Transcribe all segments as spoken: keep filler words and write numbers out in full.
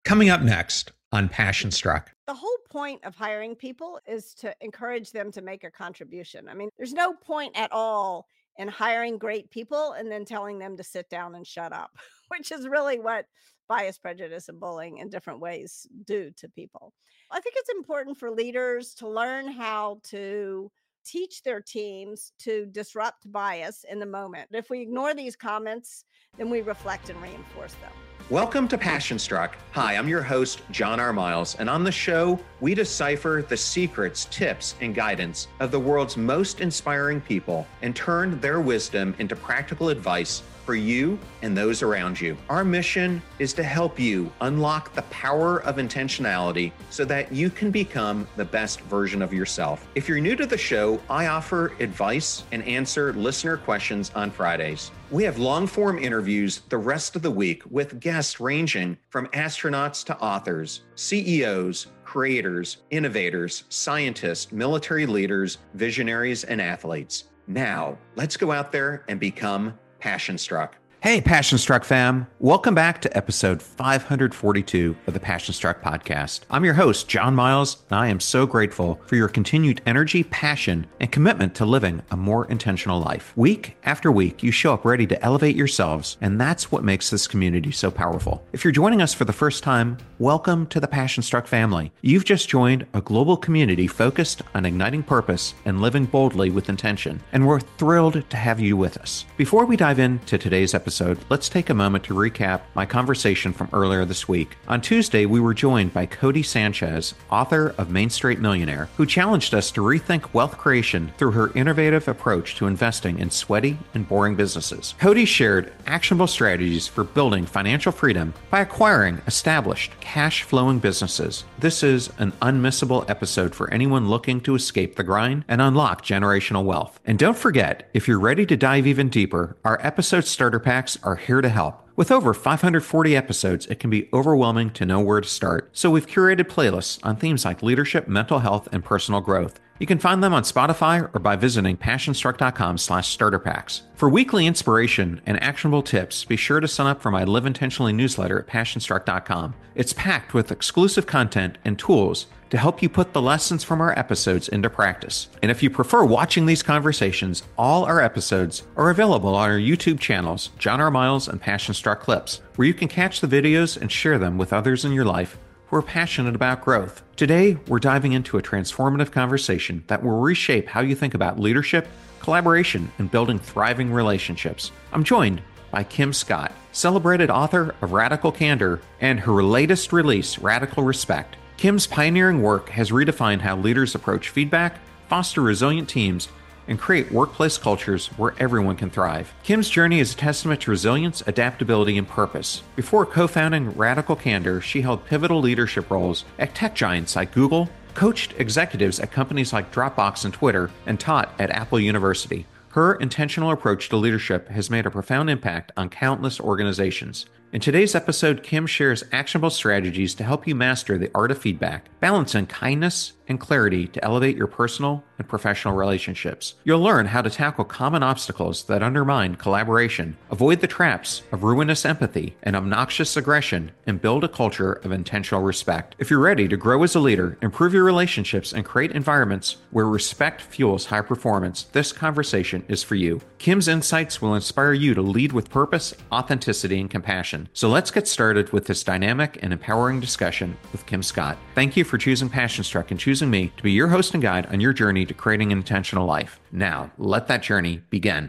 Coming up next on Passion Struck. The whole point of hiring people is to encourage them to make a contribution. I mean, there's no point at all in hiring great people and then telling them to sit down and shut up, which is really what bias, prejudice, and bullying in different ways do to people. I think it's important for leaders to learn how to teach their teams to disrupt bias in the moment. If we ignore these comments, then we reflect and reinforce them. Welcome to Passion Struck. Hi, I'm your host, John R. Miles, and on the show, we decipher the secrets, tips, and guidance of the world's most inspiring people and turn their wisdom into practical advice for you and those around you. Our mission is to help you unlock the power of intentionality so that you can become the best version of yourself. If you're new to the show, I offer advice and answer listener questions on Fridays. We have long-form interviews the rest of the week with guests ranging from astronauts to authors, C E Os, creators, innovators, scientists, military leaders, visionaries, and athletes. Now, let's go out there and become Passion Struck. Hey, Passion Struck fam. Welcome back to episode five hundred forty-two of the Passion Struck podcast. I'm your host, John Miles, and I am so grateful for your continued energy, passion, and commitment to living a more intentional life. Week after week, you show up ready to elevate yourselves, and that's what makes this community so powerful. If you're joining us for the first time, welcome to the Passion Struck family. You've just joined a global community focused on igniting purpose and living boldly with intention, and we're thrilled to have you with us. Before we dive into today's episode, let's take a moment to recap my conversation from earlier this week. On Tuesday, we were joined by Codie Sanchez, author of Main Street Millionaire, who challenged us to rethink wealth creation through her innovative approach to investing in sweaty and boring businesses. Codie shared actionable strategies for building financial freedom by acquiring established, cash-flowing businesses. This is an unmissable episode for anyone looking to escape the grind and unlock generational wealth. And don't forget, if you're ready to dive even deeper, our episode starter packs are here to help. With over five hundred forty episodes, it can be overwhelming to know where to start. So we've curated playlists on themes like leadership, mental health, and personal growth. You can find them on Spotify or by visiting passionstruck.com slash starter packs. For weekly inspiration and actionable tips, be sure to sign up for my Live Intentionally newsletter at passionstruck dot com. It's packed with exclusive content and tools to help you put the lessons from our episodes into practice. And if you prefer watching these conversations, all our episodes are available on our YouTube channels, John R. Miles and Passion Struck Clips, where you can catch the videos and share them with others in your life who are passionate about growth. Today, we're diving into a transformative conversation that will reshape how you think about leadership, collaboration, and building thriving relationships. I'm joined by Kim Scott, celebrated author of Radical Candor and her latest release, Radical Respect. Kim's pioneering work has redefined how leaders approach feedback, foster resilient teams, and create workplace cultures where everyone can thrive. Kim's journey is a testament to resilience, adaptability, and purpose. Before co-founding Radical Candor, she held pivotal leadership roles at tech giants like Google, coached executives at companies like Dropbox and Twitter, and taught at Apple University. Her intentional approach to leadership has made a profound impact on countless organizations. In today's episode, Kim shares actionable strategies to help you master the art of feedback, balancing kindness and clarity to elevate your personal and professional relationships. You'll learn how to tackle common obstacles that undermine collaboration, avoid the traps of ruinous empathy and obnoxious aggression, and build a culture of intentional respect. If you're ready to grow as a leader, improve your relationships, and create environments where respect fuels high performance, this conversation is for you. Kim's insights will inspire you to lead with purpose, authenticity, and compassion. So let's get started with this dynamic and empowering discussion with Kim Scott. Thank you for choosing Passion Struck and choosing me to be your host and guide on your journey to creating an intentional life. Now, let that journey begin.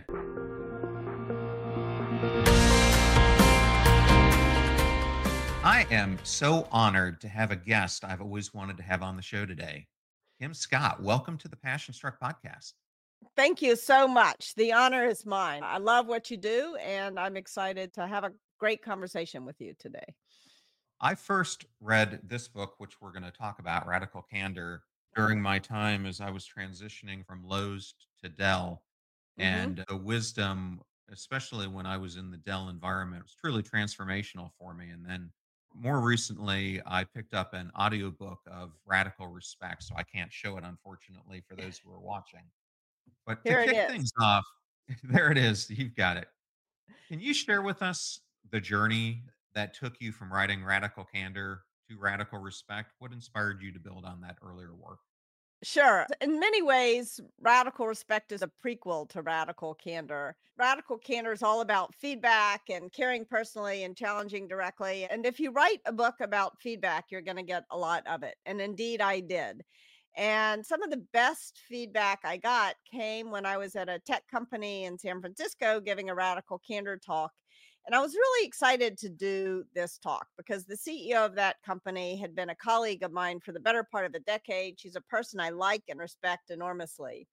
I am so honored to have a guest I've always wanted to have on the show today. Kim Scott, welcome to the Passion Struck podcast. Thank you so much. The honor is mine. I love what you do, and I'm excited to have a great conversation with you today. I first read this book, which we're going to talk about, Radical Candor, during my time as I was transitioning from Lowe's to Dell. Mm-hmm. And the wisdom, especially when I was in the Dell environment, was truly transformational for me. And then more recently, I picked up an audiobook of Radical Respect. So I can't show it, unfortunately, for those who are watching. But to Here it kick is. things off, there it is. You've got it. Can you share with us the journey that took you from writing Radical Candor to Radical Respect? What inspired you to build on that earlier work? Sure. In many ways, Radical Respect is a prequel to Radical Candor. Radical Candor is all about feedback and caring personally and challenging directly. And if you write a book about feedback, you're going to get a lot of it. And indeed, I did. And some of the best feedback I got came when I was at a tech company in San Francisco giving a Radical Candor talk. And I was really excited to do this talk because the C E O of that company had been a colleague of mine for the better part of a decade. She's a person I like and respect enormously.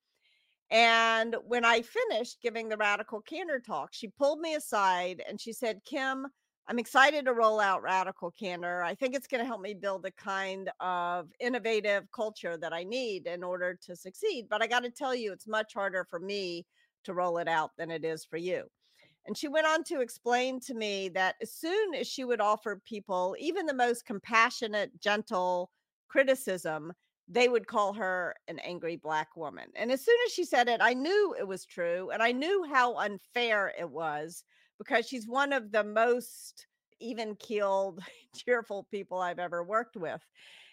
And when I finished giving the Radical Candor talk, she pulled me aside and she said, Kim, I'm excited to roll out Radical Candor. I think it's going to help me build the kind of innovative culture that I need in order to succeed. But I got to tell you, it's much harder for me to roll it out than it is for you. And she went on to explain to me that as soon as she would offer people even the most compassionate, gentle criticism, they would call her an angry Black woman. And as soon as she said it, I knew it was true. And I knew how unfair it was because she's one of the most even keeled, cheerful people I've ever worked with.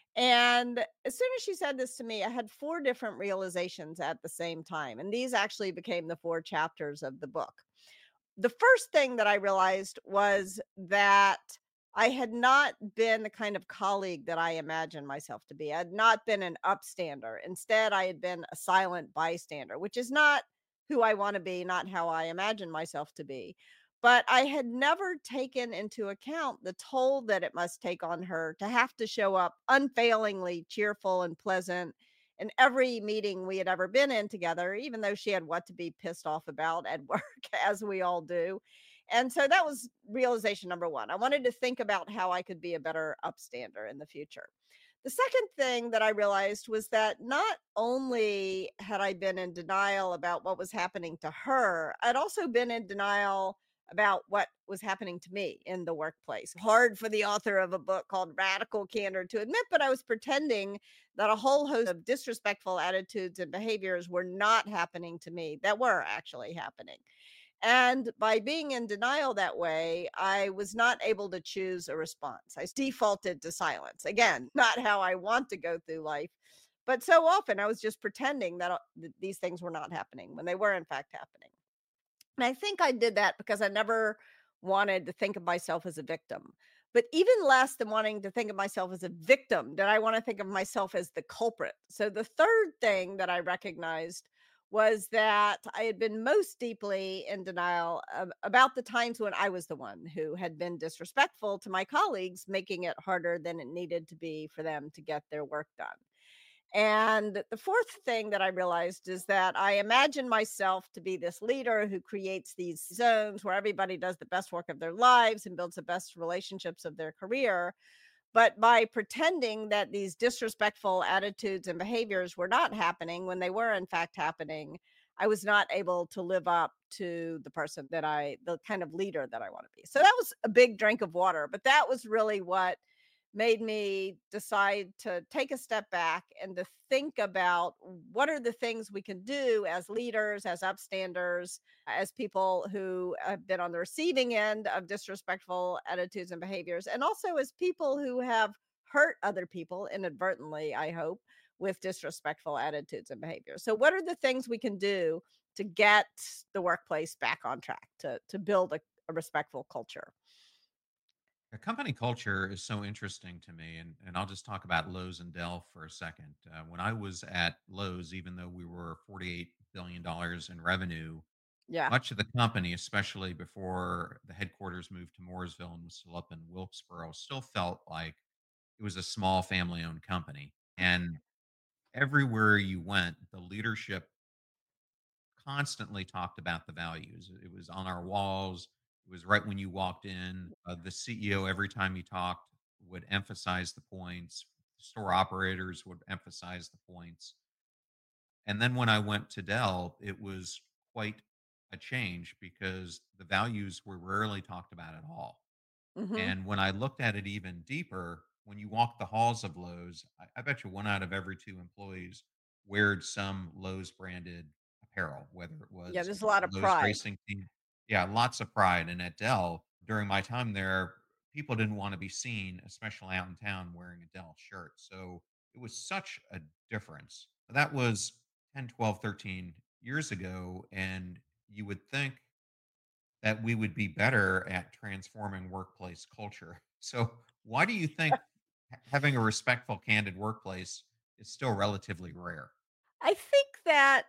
And as soon as she said this to me, I had four different realizations at the same time. And these actually became the four chapters of the book. The first thing that I realized was that I had not been the kind of colleague that I imagined myself to be. I had not been an upstander. Instead, I had been a silent bystander, which is not who I want to be, not how I imagine myself to be. But I had never taken into account the toll that it must take on her to have to show up unfailingly cheerful and pleasant in every meeting we had ever been in together, even though she had what to be pissed off about at work, as we all do. And so that was realization number one. I wanted to think about how I could be a better upstander in the future. The second thing that I realized was that not only had I been in denial about what was happening to her, I'd also been in denial about what was happening to me in the workplace. Hard for the author of a book called Radical Candor to admit, but I was pretending that a whole host of disrespectful attitudes and behaviors were not happening to me that were actually happening. And by being in denial that way, I was not able to choose a response. I defaulted to silence. Again, not how I want to go through life. But so often I was just pretending that uh, th- these things were not happening when they were, in fact, happening. And I think I did that because I never wanted to think of myself as a victim. But even less than wanting to think of myself as a victim, did I want to think of myself as the culprit. So the third thing that I recognized was that I had been most deeply in denial of, about the times when I was the one who had been disrespectful to my colleagues, making it harder than it needed to be for them to get their work done. And the fourth thing that I realized is that I imagine myself to be this leader who creates these zones where everybody does the best work of their lives and builds the best relationships of their career. But by pretending that these disrespectful attitudes and behaviors were not happening when they were in fact happening, I was not able to live up to the person that I, the kind of leader that I want to be. So that was a big drink of water, but that was really what made me decide to take a step back and to think about what are the things we can do as leaders, as upstanders, as people who have been on the receiving end of disrespectful attitudes and behaviors, and also as people who have hurt other people inadvertently, I hope, with disrespectful attitudes and behaviors. So, what are the things we can do to get the workplace back on track, to, to build a, a respectful culture? A company culture is so interesting to me, and, and I'll just talk about Lowe's and Dell for a second. Uh, when I was at Lowe's, even though we were forty-eight billion dollars in revenue, Yeah. much of the company, especially before the headquarters moved to Mooresville and was still up in Wilkesboro, still felt like it was a small family owned company. And everywhere you went, the leadership constantly talked about the values. It was on our walls. It was right when you walked in. Uh, the C E O, every time he talked, would emphasize the points. Store operators would emphasize the points. And then when I went to Dell, it was quite a change because the values were rarely talked about at all. Hmm. And when I looked at it even deeper, when you walk the halls of Lowe's, I, I bet you one out of every two employees weared some Lowe's branded apparel, whether it Yeah. was There's a lot the of Lowe's pride. racing team. Yeah, lots of pride. And at Dell, during my time there, people didn't want to be seen, especially out in town, wearing a Dell shirt. So it was such a difference. That was ten, twelve, thirteen years ago. And you would think that we would be better at transforming workplace culture. So, why do you think ha- having a respectful, candid workplace is still relatively rare? I think that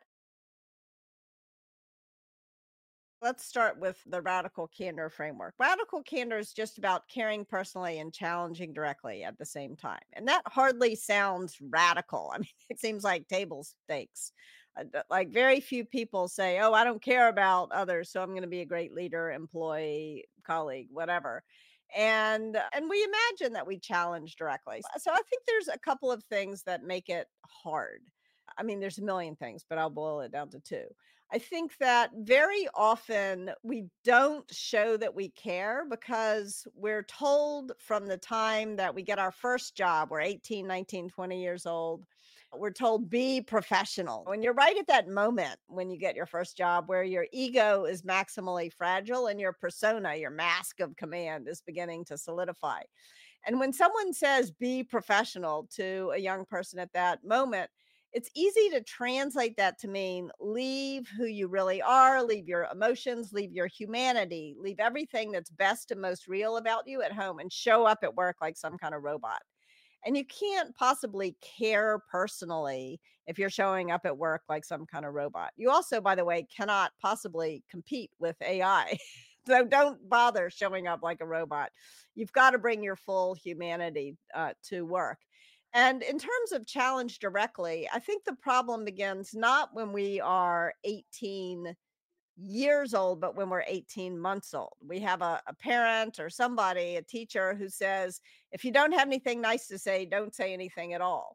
let's start with the radical candor framework. Radical candor is just about caring personally and challenging directly at the same time. And that hardly sounds radical. I mean, it seems like table stakes. Uh, th- Like very few people say, "Oh, I don't care about others, so I'm going to be a great leader, employee, colleague, whatever." And uh, and we imagine that we challenge directly. So I think there's a couple of things that make it hard. I mean, there's a million things, but I'll boil it down to two. I think that very often we don't show that we care because we're told from the time that we get our first job, we're eighteen, nineteen, twenty years old, we're told be professional. When you're right at that moment when you get your first job where your ego is maximally fragile and your persona, your mask of command is beginning to solidify. And when someone says be professional to a young person at that moment, it's easy to translate that to mean leave who you really are, leave your emotions, leave your humanity, leave everything that's best and most real about you at home and show up at work like some kind of robot. And you can't possibly care personally if you're showing up at work like some kind of robot. You also, by the way, cannot possibly compete with A I. So don't bother showing up like a robot. You've got to bring your full humanity uh, to work. And in terms of challenge directly, I think the problem begins not when we are eighteen years old, but when we're eighteen months old. We have a, a parent or somebody, a teacher who says, if you don't have anything nice to say, don't say anything at all.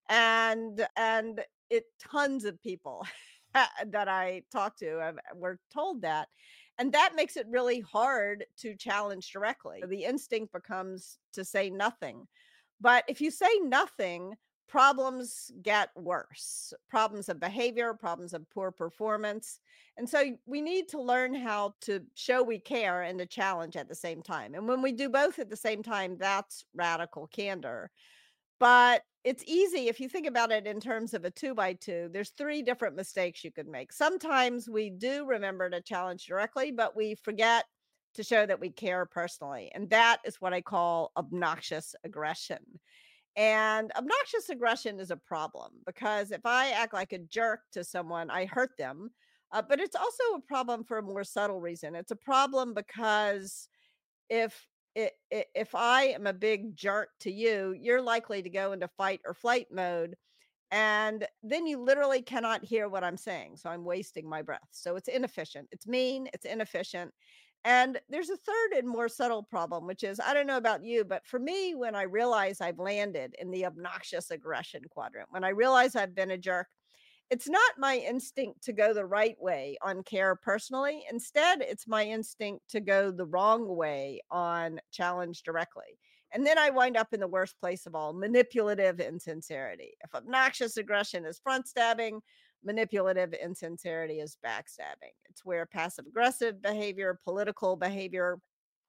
And and it tons of people that I talk to have, were told that. And that makes it really hard to challenge directly. The instinct becomes to say nothing. But if you say nothing, problems get worse. Problems of behavior, problems of poor performance. And so we need to learn how to show we care and to challenge at the same time. And when we do both at the same time, that's radical candor. But it's easy if you think about it in terms of a two by two, there's three different mistakes you could make. Sometimes we do remember to challenge directly, but we forget to show that we care personally. And that is what I call obnoxious aggression. And obnoxious aggression is a problem because if I act like a jerk to someone, I hurt them. Uh, but it's also a problem for a more subtle reason. It's a problem because if I I if I am a big jerk to you, you're likely to go into fight or flight mode, and then you literally cannot hear what I'm saying, so I'm wasting my breath. So it's inefficient. It's mean, it's inefficient. And there's a third and more subtle problem, which is I don't know about you, but for me, when I realize I've landed in the obnoxious aggression quadrant, when I realize I've been a jerk, it's not my instinct to go the right way on care personally. Instead, it's my instinct to go the wrong way on challenge directly. And then I wind up in the worst place of all, manipulative insincerity. If obnoxious aggression is front stabbing, manipulative insincerity is backstabbing. It's where passive aggressive behavior, political behavior,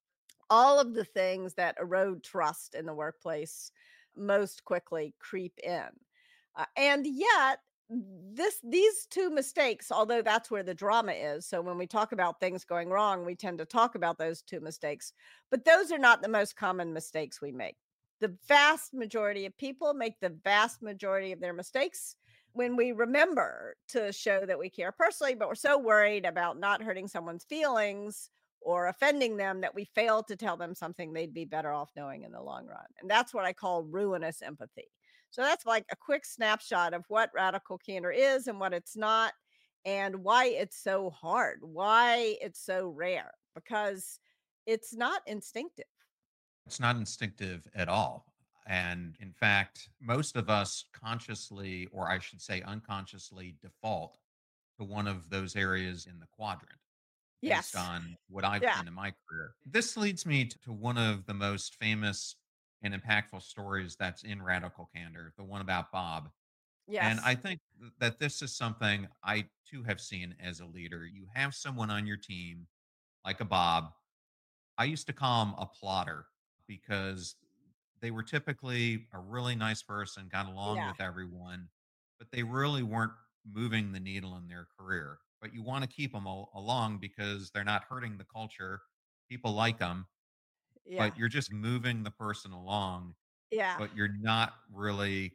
all of the things that erode trust in the workplace most quickly creep in. Uh, and yet, this these two mistakes, although that's where the drama is. So when we talk about things going wrong, we tend to talk about those two mistakes, but those are not the most common mistakes we make. The vast majority of people make the vast majority of their mistakes when we remember to show that we care personally, but we're so worried about not hurting someone's feelings or offending them that we fail to tell them something they'd be better off knowing in the long run. And that's what I call ruinous empathy. So that's like a quick snapshot of what radical candor is and what it's not, and why it's so hard, why it's so rare, because it's not instinctive. It's not instinctive at all. And in fact, most of us consciously, or I should say unconsciously, default to one of those areas in the quadrant based Yes. on what I've Yeah. seen in my career. This leads me t- to one of the most famous and impactful stories that's in Radical Candor, the one about Bob. And I Yes. think th- that this is something I too have seen as a leader. You have someone on your team like a Bob. I used to call him a plotter because they were typically a really nice person, got along Yeah. with everyone, but they really weren't moving the needle in their career. But you want to keep them al- along because they're not hurting the culture. People like them, Yeah. but you're just moving the person along, Yeah. but you're not really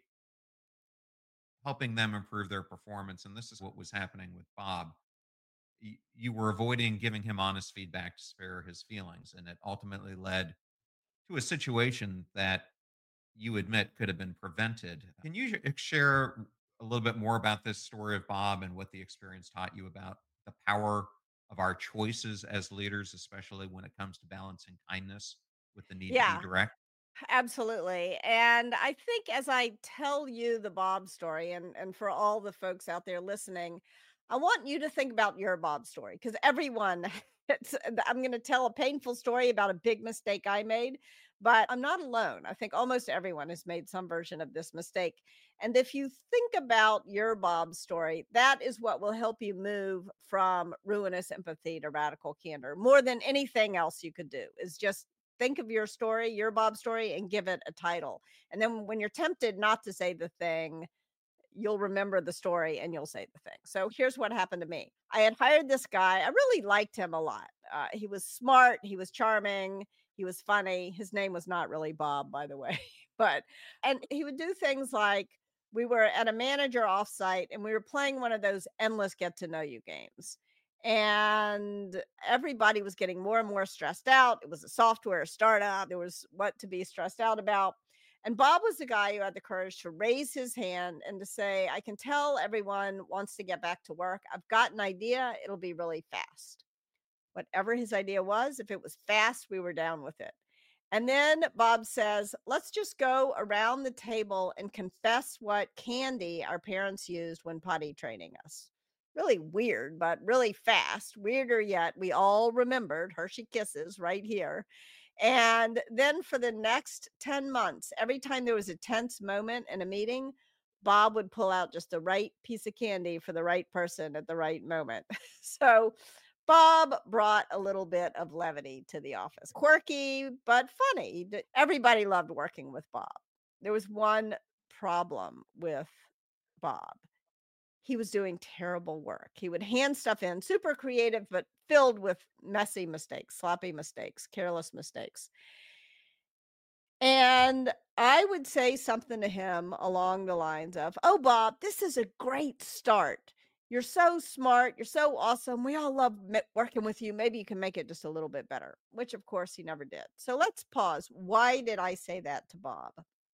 helping them improve their performance. And this is what was happening with Bob. Y- You were avoiding giving him honest feedback to spare his feelings, and it ultimately led to a situation that you admit could have been prevented. Can you sh- share a little bit more about this story of Bob and what the experience taught you about the power of our choices as leaders, especially when it comes to balancing kindness with the need to be Yeah. direct? Absolutely. And I think as I tell you the Bob story, and and for all the folks out there listening, I want you to think about your Bob story because everyone it's I'm going to tell a painful story about a big mistake I made, but I'm not alone. I think almost everyone has made some version of this mistake. And if you think about your Bob story, that is what will help you move from ruinous empathy to radical candor more than anything else you could do is just think of your story, your Bob story, and give it a title. And then when you're tempted not to say the thing, you'll remember the story and you'll say the thing. So here's what happened to me. I had hired this guy. I really liked him a lot. Uh, he was smart. He was charming. He was funny. His name was not really Bob, by the way, but, and he would do things like we were at a manager offsite and we were playing one of those endless get to know you games. And everybody was getting more and more stressed out. It was a software startup. There was what to be stressed out about. And Bob was the guy who had the courage to raise his hand and to say, I can tell everyone wants to get back to work. I've got an idea. It'll be really fast. Whatever his idea was, if it was fast, we were down with it. And then Bob says, let's just go around the table and confess what candy our parents used when potty training us. Really weird, but really fast. Weirder yet, we all remembered Hershey Kisses right here. And then for the next ten months, every time there was a tense moment in a meeting, Bob would pull out just the right piece of candy for the right person at the right moment. So Bob brought a little bit of levity to the office. Quirky, but funny. D- Everybody loved working with Bob. There was one problem with Bob. He was doing terrible work. He would hand stuff in, super creative, but filled with messy mistakes, sloppy mistakes, careless mistakes. And I would say something to him along the lines of, oh, Bob, this is a great start. You're so smart. You're so awesome. We all love m- working with you. Maybe you can make it just a little bit better, which of course he never did. So let's pause. Why did I say that to Bob?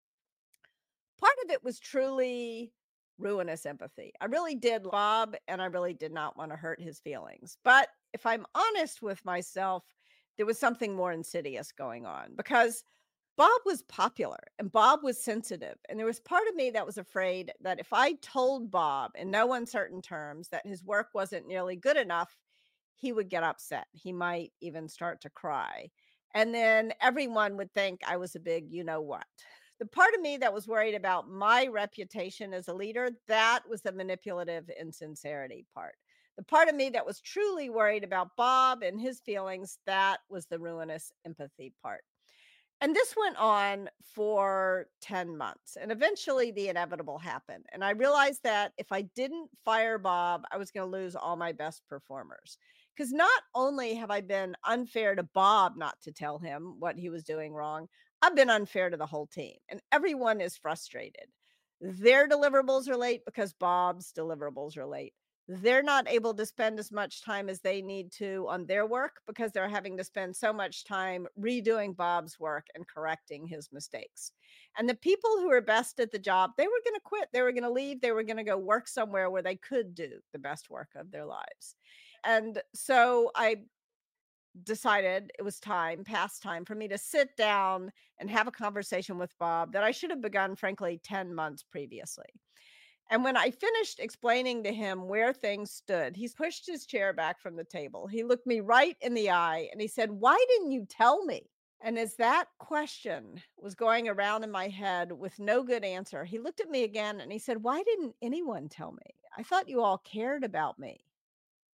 Part of it was truly ruinous empathy. I really did Bob and I really did not want to hurt his feelings. But if I'm honest with myself, there was something more insidious going on because Bob was popular and Bob was sensitive. And there was part of me that was afraid that if I told Bob in no uncertain terms that his work wasn't nearly good enough, he would get upset. He might even start to cry. And then everyone would think I was a big, you know what. The part of me that was worried about my reputation as a leader, that was the manipulative insincerity part. The part of me that was truly worried about Bob and his feelings, that was the ruinous empathy part. And this went on for ten months. And eventually the inevitable happened. And I realized that if I didn't fire Bob, I was going to lose all my best performers. Because not only have I been unfair to Bob not to tell him what he was doing wrong, I've been unfair to the whole team. And everyone is frustrated. Their deliverables are late because Bob's deliverables are late. They're not able to spend as much time as they need to on their work because they're having to spend so much time redoing Bob's work and correcting his mistakes. And the people who are best at the job, they were going to quit. They were going to leave. They were going to go work somewhere where they could do the best work of their lives. And so I decided it was time, past time for me to sit down and have a conversation with Bob that I should have begun, frankly, ten months previously. And when I finished explaining to him where things stood, he pushed his chair back from the table. He looked me right in the eye and he said, why didn't you tell me? And as that question was going around in my head with no good answer, he looked at me again and he said, why didn't anyone tell me? I thought you all cared about me.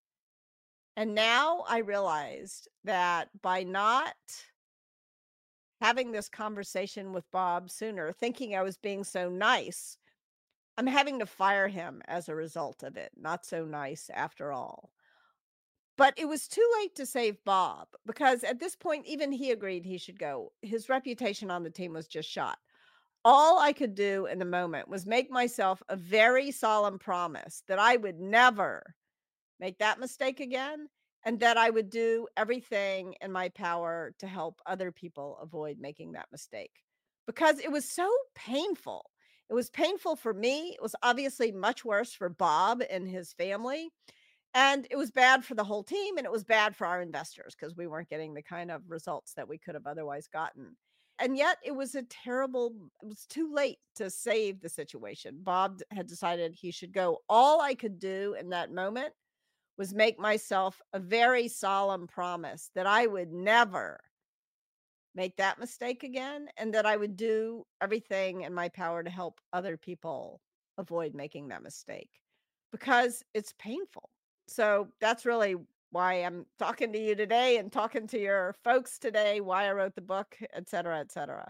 And now I realized that by not having this conversation with Bob sooner, thinking I was being so nice, I'm having to fire him as a result of it. Not so nice after all. But it was too late to save Bob because at this point, even he agreed he should go. His reputation on the team was just shot. All I could do in the moment was make myself a very solemn promise that I would never make that mistake again, and that I would do everything in my power to help other people avoid making that mistake because it was so painful. It was painful for me. It was obviously much worse for Bob and his family. And it was bad for the whole team and it was bad for our investors because we weren't getting the kind of results that we could have otherwise gotten. And yet it was a terrible, it was too late to save the situation. Bob d- had decided he should go. All I could do in that moment was make myself a very solemn promise that I would never make that mistake again and that I would do everything in my power to help other people avoid making that mistake because it's painful. So that's really why I'm talking to you today and talking to your folks today, why I wrote the book, et cetera, et cetera.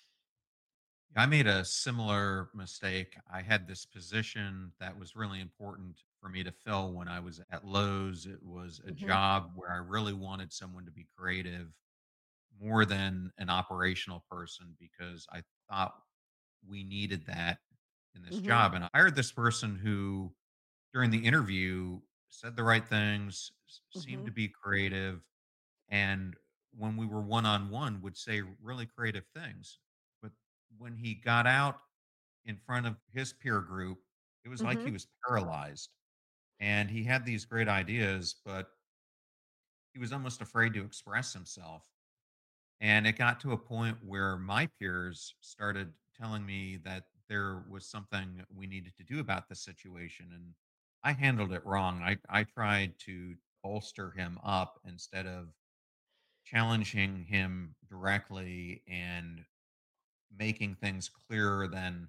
I made a similar mistake. I had this position that was really important for me to fill when I was at Lowe's. It was a Mhm. job where I really wanted someone to be creative more than an operational person because I thought we needed that in this Mhm. job. And I hired this person who, during the interview, said the right things, s- seemed to Mhm. be creative, and when we were one on one, would say really creative things. But when he got out in front of his peer group, it was like he Mhm. was paralyzed. And he had these great ideas, but he was almost afraid to express himself. And it got to a point where my peers started telling me that there was something we needed to do about the situation. And I handled it wrong. I, I tried to bolster him up instead of challenging him directly and making things clearer than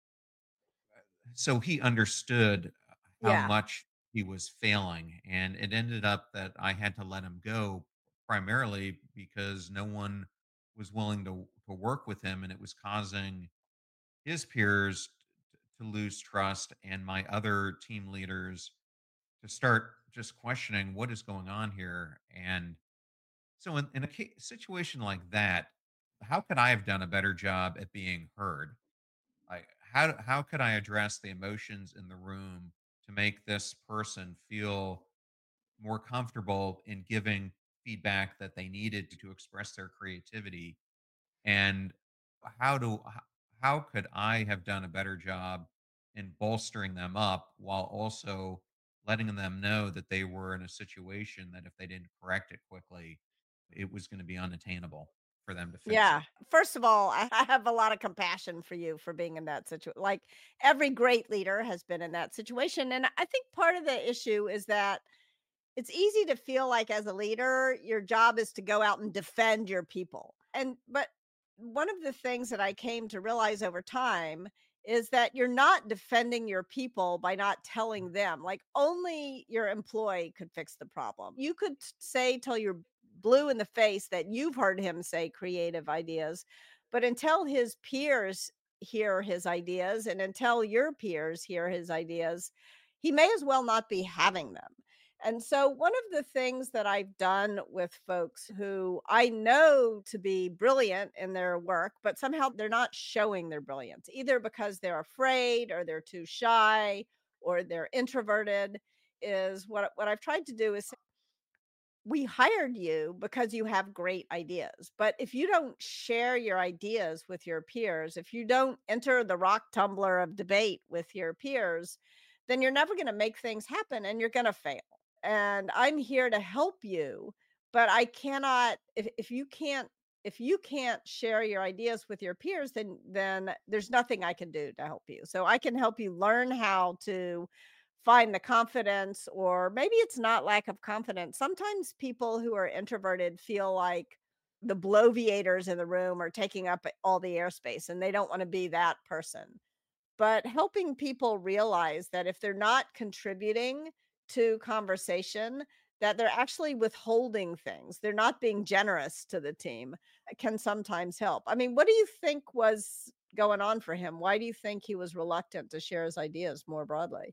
so he understood how Yeah. much he was failing, and it ended up that I had to let him go primarily because no one was willing to to work with him, and it was causing his peers t- to lose trust and my other team leaders to start just questioning what is going on here. And so in, in a ca- situation like that, how could I have done a better job at being heard? Like, how how could I address the emotions in the room to make this person feel more comfortable in giving feedback that they needed to, to express their creativity? And how do h- how could I have done a better job in bolstering them up while also letting them know that they were in a situation that if they didn't correct it quickly, it was going to be unattainable for them to fix Yeah. it? First of all, I I have a lot of compassion for you for being in that situation. Like every great leader has been in that situation. And I think part of the issue is that it's easy to feel like as a leader, your job is to go out and defend your people. And but one of the things that I came to realize over time is that you're not defending your people by not telling them. Like only your employee could fix the problem. You could t- say till you're blue in the face that you've heard him say creative ideas, but until his peers hear his ideas and until your peers hear his ideas, he may as well not be having them. And so, one of the things that I've done with folks who I know to be brilliant in their work, but somehow they're not showing their brilliance, either because they're afraid or they're too shy or they're introverted, is what, what I've tried to do is say, we hired you because you have great ideas. But if you don't share your ideas with your peers, if you don't enter the rock tumbler of debate with your peers, then you're never going to make things happen and you're going to fail. And I'm here to help you, but I cannot if, if you can't if you can't share your ideas with your peers, then then there's nothing I can do to help you. So I can help you learn how to find the confidence, or maybe it's not lack of confidence. Sometimes people who are introverted feel like the bloviators in the room are taking up all the airspace and they don't want to be that person. But helping people realize that if they're not contributing to conversation, that they're actually withholding things. They're not being generous to the team. It can sometimes help. I mean, what do you think was going on for him? Why do you think he was reluctant to share his ideas more broadly?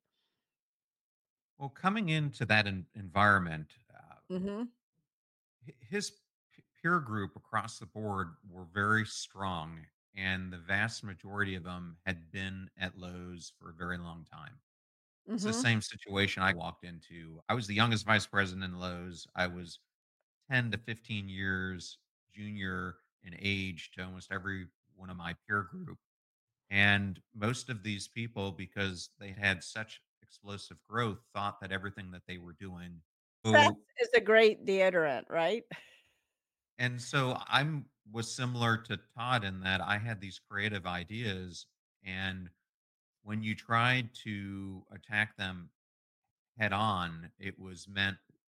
Well, coming into that en- environment, uh, Mhm. hi- his p- peer group across the board were very strong, and the vast majority of them had been at Lowe's for a very long time. It's the Mhm. same situation I walked into. I was the youngest vice president in Lowe's. I was ten to fifteen years junior in age to almost every one of my peer group. And most of these people, because they had such explosive growth, thought that everything that they were doing. Stress So, is a great deodorant, right? and so I'm was similar to Todd in that I had these creative ideas. And when you tried to attack them head on, it was meant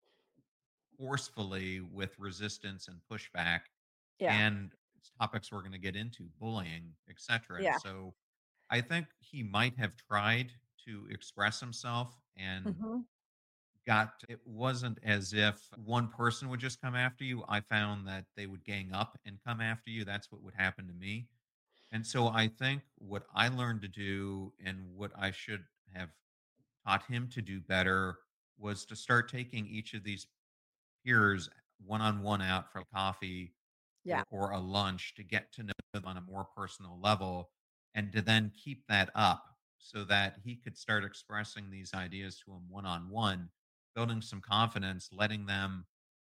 forcefully with resistance and pushback, Yeah. and it's topics we're going to get into, bullying, et cetera. And Yeah. so I think he might have tried to express himself and Mhm. got it wasn't as if one person would just come after you. I found that they would gang up and come after you. That's what would happen to me. And so I think what I learned to do and what I should have taught him to do better was to start taking each of these peers one on one out for coffee Yeah. or, or a lunch to get to know them on a more personal level, and to then keep that up so that he could start expressing these ideas to him one on one, building some confidence, letting them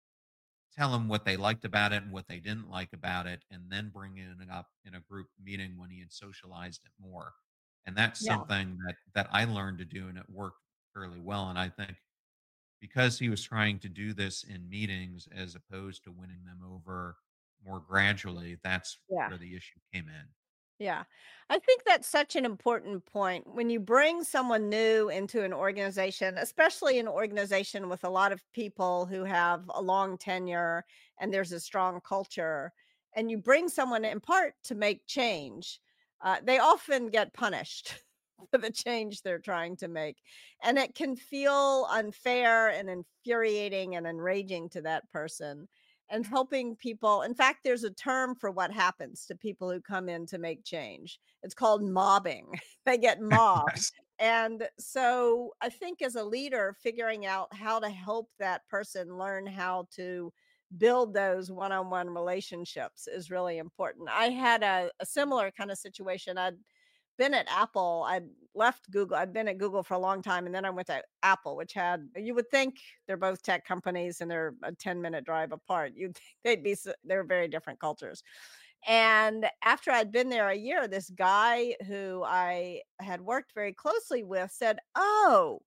tell him what they liked about it and what they didn't like about it, and then bringing it up in a group meeting when he had socialized it more. And that's Yeah. something that that I learned to do, and it worked fairly well. And I think because he was trying to do this in meetings as opposed to winning them over more gradually, that's Yeah. where the issue came in. Yeah. I think that's such an important point. When you bring someone new into an organization, especially an organization with a lot of people who have a long tenure and there's a strong culture, and you bring someone in part to make change, uh, they often get punished for the change they're trying to make. And it can feel unfair and infuriating and enraging to that person, and helping people. In fact, there's a term for what happens to people who come in to make change. It's called mobbing. They get mobbed. Yes. And so I think as a leader, figuring out how to help that person learn how to build those one-on-one relationships is really important. I had a, a similar kind of situation. I'd been at Apple. I'd left Google. I'd been at Google for a long time, and then I went to Apple, which had, you would think they're both tech companies and they're a ten minute drive apart. You'd think they'd be, s- they're very different cultures. And after I'd been there a year, this guy who I had worked very closely with said, "Oh,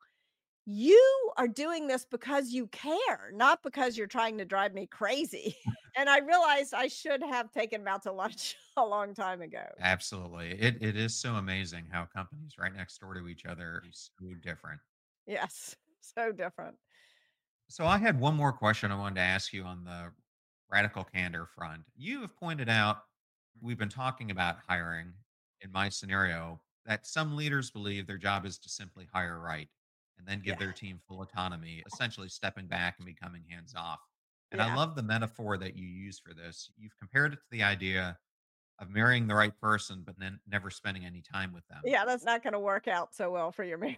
you are doing this because you care, not because you're trying to drive me crazy." And I realized I should have taken him out to lunch a long time ago. Absolutely. It it is so amazing how companies right next door to each other are so different. Yes, so different. So I had one more question I wanted to ask you on the radical candor front. You have pointed out we've been talking about hiring in my scenario that some leaders believe their job is to simply hire right and then give Yeah, their team full autonomy, essentially stepping back and becoming hands off. And I yeah, love the metaphor that you use for this. You've compared it to the idea of marrying the right person, but then never spending any time with them. yeah, that's not gonna work out so well for your marriage.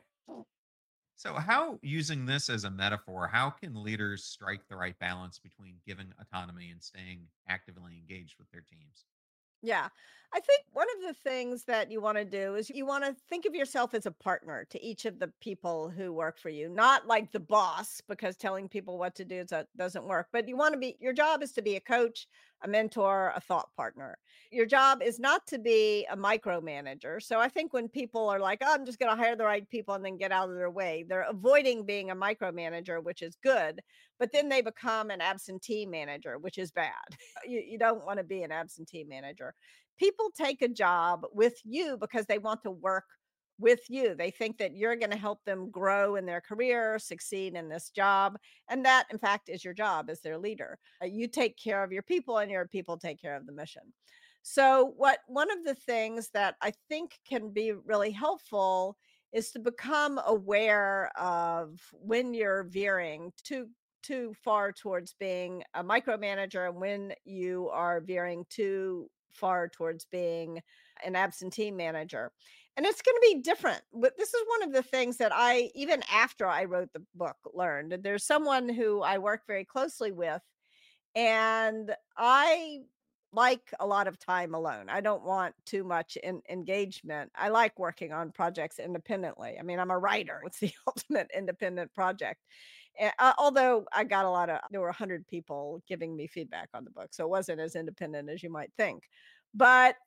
So, how, using this as a metaphor, how can leaders strike the right balance between giving autonomy and staying actively engaged with their teams? Yeah. I think one of the things that you want to do is you want to think of yourself as a partner to each of the people who work for you, not like the boss, because telling people what to do is- that doesn't work. But you want to be, your job is to be a coach, a mentor, a thought partner. Your job is not to be a micromanager. So I think when people are like, "Oh, I'm just going to hire the right people and then get out of their way," they're avoiding being a micromanager, which is good. But then they become an absentee manager, which is bad. You, you don't want to be an absentee manager. People take a job with you because they want to work with you. They think that you're going to help them grow in their career, succeed in this job. And that, in fact, is your job as their leader. Uh, you take care of your people, and your people take care of the mission. So, what one of the things that I think can be really helpful is to become aware of when you're veering too too far towards being a micromanager and when you are veering too far towards being an absentee manager. And it's going to be different. But this is one of the things that I, even after I wrote the book, learned. There's someone who I work very closely with, and I like a lot of time alone. I don't want too much in engagement. I like working on projects independently. I mean, I'm a writer. It's the ultimate independent project. Eh, uh, although I got a lot of, there were one hundred people giving me feedback on the book, so it wasn't as independent as you might think. But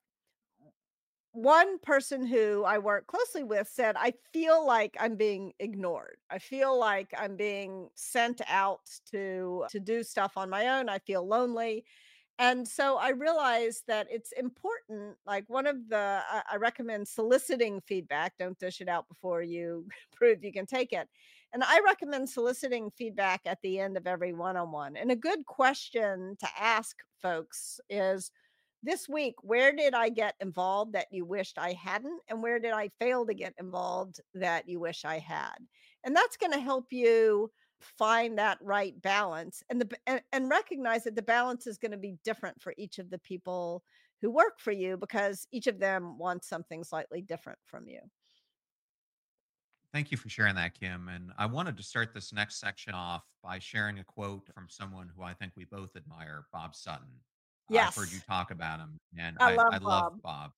one person who I work closely with said, "I feel like I'm being ignored. I feel like I'm being sent out to to do stuff on my own. I feel lonely." And so I realized that it's important. Like one of the, I, I recommend soliciting feedback. Don't dish it out before you prove you can take it. And I recommend soliciting feedback at the end of every one on one. And a good question to ask folks is, this week, where did I get involved that you wished I hadn't? And where did I fail to get involved that you wish I had? And that's going to help you find that right balance and the and, and recognize that the balance is going to be different for each of the people who work for you because each of them wants something slightly different from you. Thank you for sharing that, Kim. And I wanted to start this next section off by sharing a quote from someone who I think we both admire, Bob Sutton. I've heard you Yes, talk about him, and I I, I love love Bob. Bob.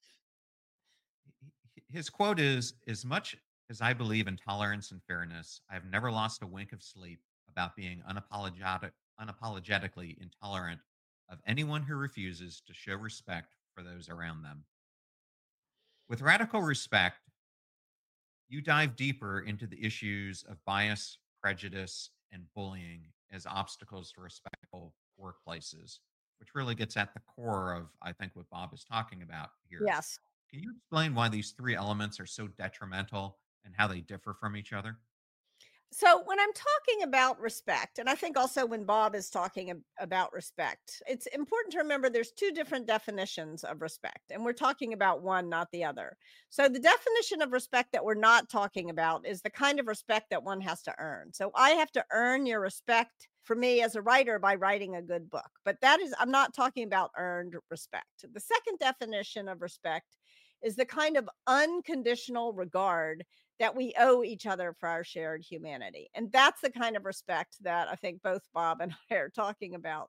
H- h- His quote is: "As much as I believe in tolerance and fairness, I have never lost a wink of sleep about being unapologetic, unapologetically intolerant of anyone who refuses to show respect for those around them." With radical respect, you dive deeper into the issues of bias, prejudice, and bullying as obstacles to respectful workplaces, which really gets at the core of, I think, what Bob is talking about here. Yes. Can you explain why these three elements are so detrimental and how they differ from each other? So when I'm talking about respect, and I think also when Bob is talking ab- about respect, it's important to remember there's two different definitions of respect, and we're talking about one, not the other. So the definition of respect that we're not talking about is the kind of respect that one has to earn. So I have to earn your respect for me as a writer by writing a good book. But that is, I'm not talking about earned respect. The second definition of respect is the kind of unconditional regard that we owe each other for our shared humanity. And that's the kind of respect that I think both Bob and I are talking about.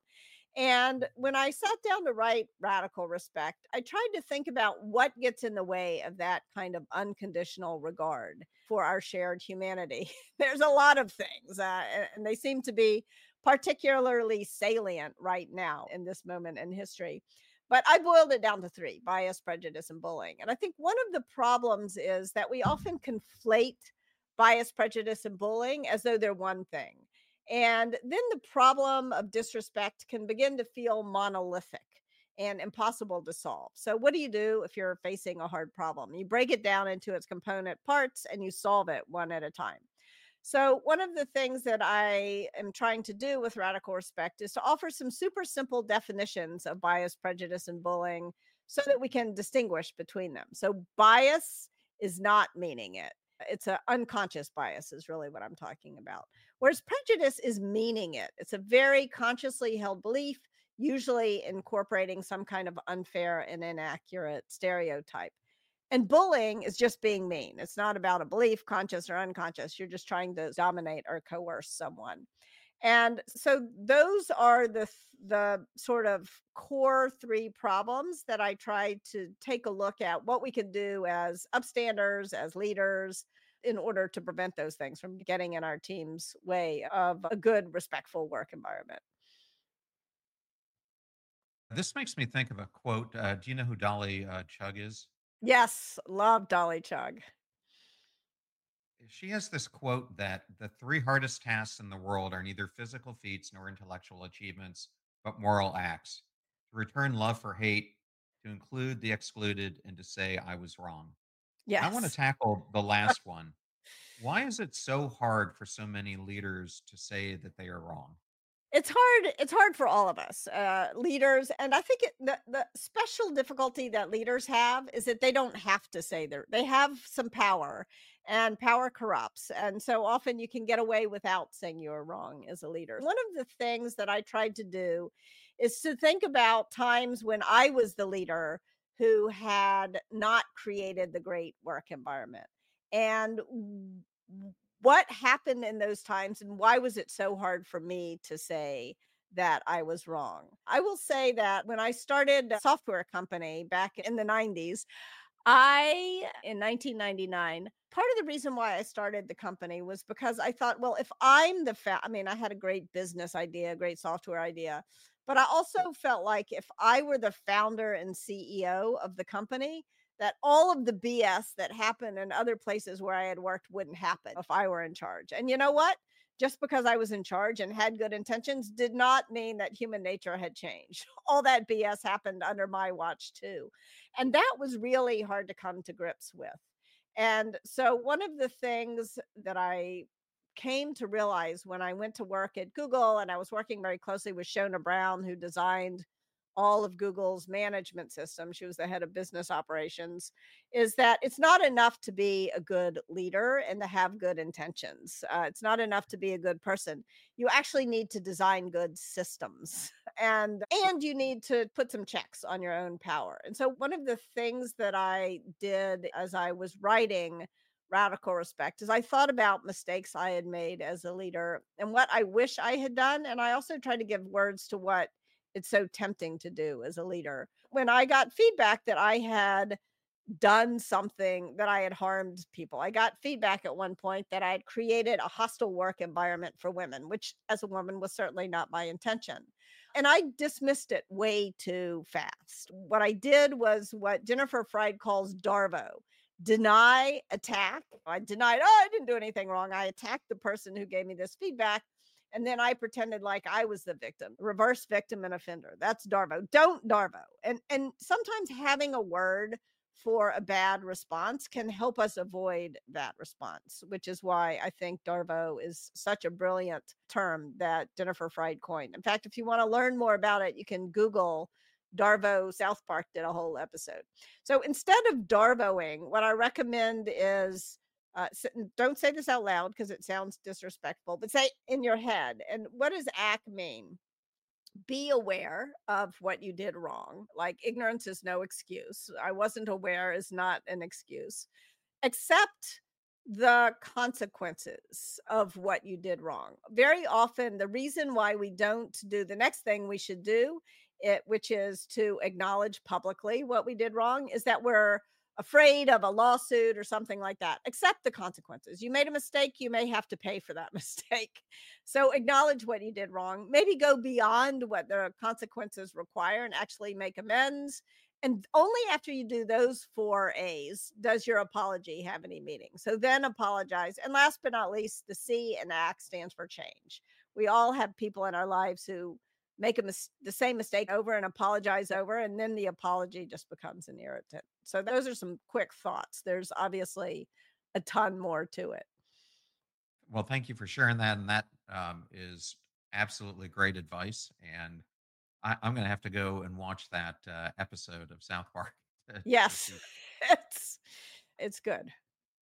And when I sat down to write Radical Respect, I tried to think about what gets in the way of that kind of unconditional regard for our shared humanity. There's a lot of things, uh, and they seem to be particularly salient right now in this moment in history. But I boiled it down to three: bias, prejudice, and bullying. And I think one of the problems is that we often conflate bias, prejudice, and bullying as though they're one thing. And then the problem of disrespect can begin to feel monolithic and impossible to solve. So, what do you do if you're facing a hard problem? You break it down into its component parts and you solve it one at a time. So, one of the things that I am trying to do with Radical Respect is to offer some super simple definitions of bias, prejudice, and bullying so that we can distinguish between them. So, bias is not meaning it. It's an unconscious bias, is really what I'm talking about. Whereas prejudice is meaning it. It's a very consciously held belief, usually incorporating some kind of unfair and inaccurate stereotype. And bullying is just being mean. It's not about a belief, conscious or unconscious. You're just trying to dominate or coerce someone. And so those are the the sort of core three problems that I try to take a look at what we can do as upstanders, as leaders, in order to prevent those things from getting in our team's way of a good, respectful work environment. This makes me think of a quote. Uh, do you know who Dolly uh, Chugg is? Yes, love Dolly Chugg. She has this quote that the three hardest tasks in the world are neither physical feats nor intellectual achievements, but moral acts: to return love for hate, to include the excluded, and to say, I was wrong. And I want to Yes. tackle the last one. Why is it so hard for so many leaders to say that they are wrong? It's hard it's hard for all of us, uh, leaders, and I think it the the special difficulty that leaders have is that they don't have to say they're they have some power, and power corrupts, and so often you can get away without saying you're wrong as a leader. One of the things that I tried to do is to think about times when I was the leader who had not created the great work environment, and w what happened in those times and why was it so hard for me to say that I was wrong? I will say that when I started a software company back in the nineties, I in nineteen ninety-nine, part of the reason why I started the company was because I thought, well, if I'm the fa- I mean, I had a great business idea, a great software idea, but I also felt like if I were the founder and C E O of the company, that all of the B S that happened in other places where I had worked wouldn't happen if I were in charge. And you know what? Just because I was in charge and had good intentions did not mean that human nature had changed. All that B S happened under my watch too. And that was really hard to come to grips with. And so, one of the things that I came to realize when I went to work at Google and I was working very closely with Shona Brown, who designed all of Google's management system, she was the head of business operations, is that it's not enough to be a good leader and to have good intentions. Uh, it's not enough to be a good person. You actually need to design good systems and and you need to put some checks on your own power. And so one of the things that I did as I was writing Radical Respect is I thought about mistakes I had made as a leader and what I wish I had done, and I also tried to give words to what it's so tempting to do as a leader. When I got feedback that I had done something that I had harmed people. I got feedback at one point that I had created a hostile work environment for women, which as a woman was certainly not my intention. And I dismissed it way too fast. What I did was what Jennifer Fried calls DARVO, deny, attack. I denied, oh, I didn't do anything wrong. I attacked the person who gave me this feedback. And then I pretended like I was the victim, reverse victim and offender. That's DARVO. Don't DARVO. And and sometimes having a word for a bad response can help us avoid that response, which is why I think DARVO is such a brilliant term that Jennifer Fried coined. In fact, if you want to learn more about it, you can Google DARVO. South Park did a whole episode. So instead of DARVOing, what I recommend is uh, don't say this out loud because it sounds disrespectful, but say in your head. And what does ACT mean? Be aware of what you did wrong. Like ignorance is no excuse. I wasn't aware is not an excuse. Accept the consequences of what you did wrong. Very often, the reason why we don't do the next thing we should do, it, which is to acknowledge publicly what we did wrong, is that we're afraid of a lawsuit or something like that. Accept the consequences. You made a mistake, you may have to pay for that mistake. So acknowledge what you did wrong. Maybe go beyond what the consequences require and actually make amends. And only after you do those four A's does your apology have any meaning. So then apologize. And last but not least, the C in ACT stands for change. We all have people in our lives who make a mis- the same mistake over and apologize over, and then the apology just becomes an irritant. So those are some quick thoughts. There's obviously a ton more to it. Well, thank you for sharing that. And that um, is absolutely great advice. And I, I'm going to have to go and watch that uh, episode of South Park to, to Yes, see that. it's it's good.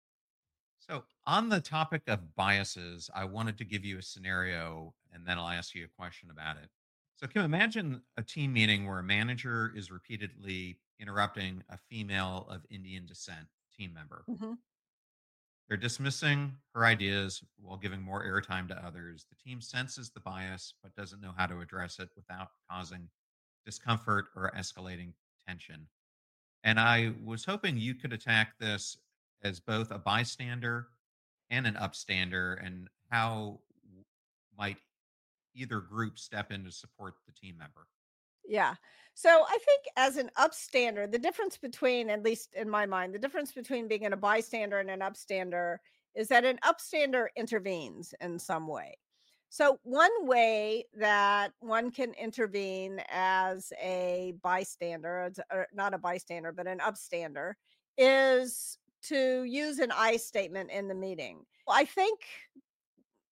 So, on the topic of biases, I wanted to give you a scenario and then I'll ask you a question about it. So, Kim, imagine a team meeting where a manager is repeatedly interrupting a female of Indian descent team member. Mhm. They're dismissing her ideas while giving more airtime to others. The team senses the bias but doesn't know how to address it without causing discomfort or escalating tension. And I was hoping you could attack this as both a bystander and an upstander, and how w- might either group step in to support the team member? Yeah. So I think as an upstander, the difference between, at least in my mind, the difference between being a bystander and an upstander is that an upstander intervenes in some way. So one way that one can intervene as a bystander, as- or not a bystander, but an upstander, is to use an I statement in the meeting. I think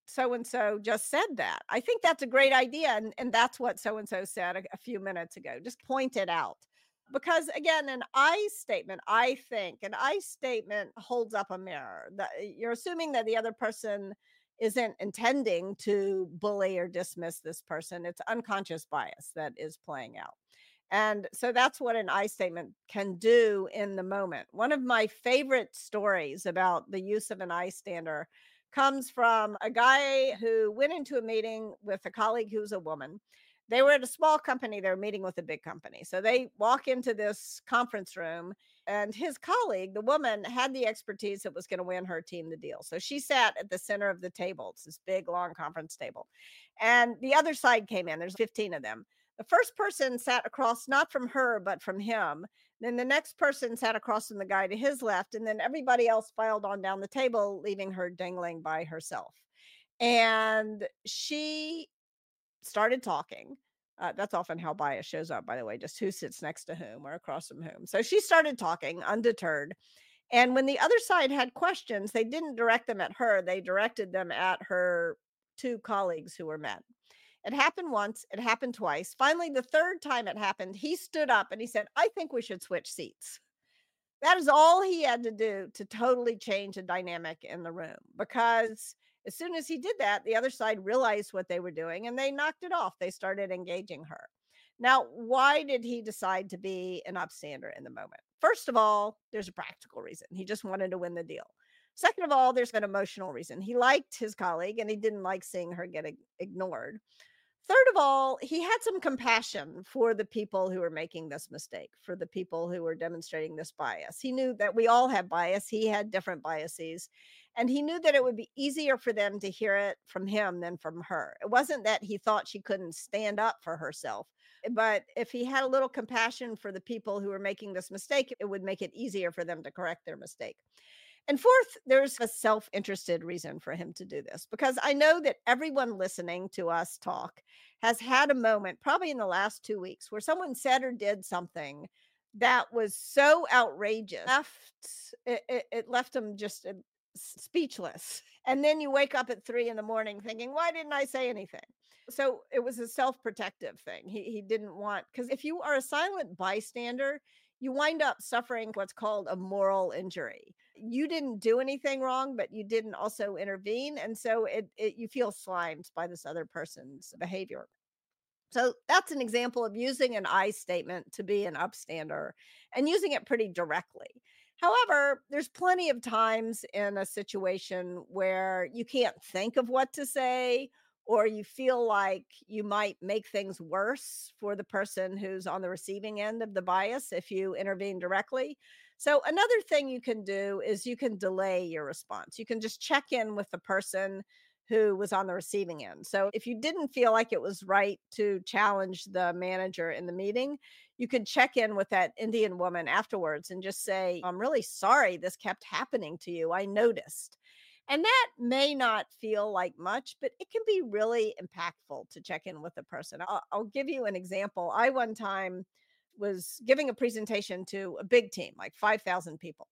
so and so just said that. I think that's a great idea. And, and that's what so and so said a, a few minutes ago. Just point it out. Because again, an I statement, I think, an I statement holds up a mirror. That you're assuming that the other person isn't intending to bully or dismiss this person. It's unconscious bias that is playing out. And so that's what an I statement can do in the moment. One of my favorite stories about the use of an I stander comes from a guy who went into a meeting with a colleague who's a woman. They were at a small company, they were meeting with a big company. So they walk into this conference room, and his colleague, the woman, had the expertise that was going to win her team the deal. So she sat at the center of the table. It's this big, long conference table. And the other side came in, there's fifteen of them. The first person sat across, not from her, but from him. Then the next person sat across from the guy to his left. And then everybody else filed on down the table, leaving her dangling by herself. And she started talking. Uh, that's often how bias shows up, by the way, just who sits next to whom or across from whom. So she started talking undeterred. And when the other side had questions, they didn't direct them at her, they directed them at her two colleagues who were men. It happened once, it happened twice. Finally, the third time it happened, he stood up and he said, I think we should switch seats. That is all he had to do to totally change the dynamic in the room, because as soon as he did that, the other side realized what they were doing and they knocked it off. They started engaging her. Now, why did he decide to be an upstander in the moment? First of all, there's a practical reason. He just wanted to win the deal. Second of all, there's an emotional reason. He liked his colleague and he didn't like seeing her get ignored. Third of all, he had some compassion for the people who were making this mistake, for the people who were demonstrating this bias. He knew that we all have bias. He had different biases, and he knew that it would be easier for them to hear it from him than from her. It wasn't that he thought she couldn't stand up for herself, but if he had a little compassion for the people who were making this mistake, it would make it easier for them to correct their mistake. And fourth, there's a self-interested reason for him to do this, because I know that everyone listening to us talk has had a moment, probably in the last two weeks, where someone said or did something that was so outrageous, left, it, it, it left them just uh, speechless. And then you wake up at three in the morning thinking, why didn't I say anything? So it was a self-protective thing. He, he didn't want, because if you are a silent bystander, you wind up suffering what's called a moral injury. You didn't do anything wrong, but you didn't also intervene. And so it, it you feel slimed by this other person's behavior. So that's an example of using an I statement to be an upstander and using it pretty directly. However, there's plenty of times in a situation where you can't think of what to say, or you feel like you might make things worse for the person who's on the receiving end of the bias if you intervene directly. So another thing you can do is you can delay your response. You can just check in with the person who was on the receiving end. So if you didn't feel like it was right to challenge the manager in the meeting, you could check in with that Indian woman afterwards and just say, I'm really sorry this kept happening to you. I noticed. And that may not feel like much, but it can be really impactful to check in with a person. I'll, I'll give you an example. I one time was giving a presentation to a big team, like five thousand people.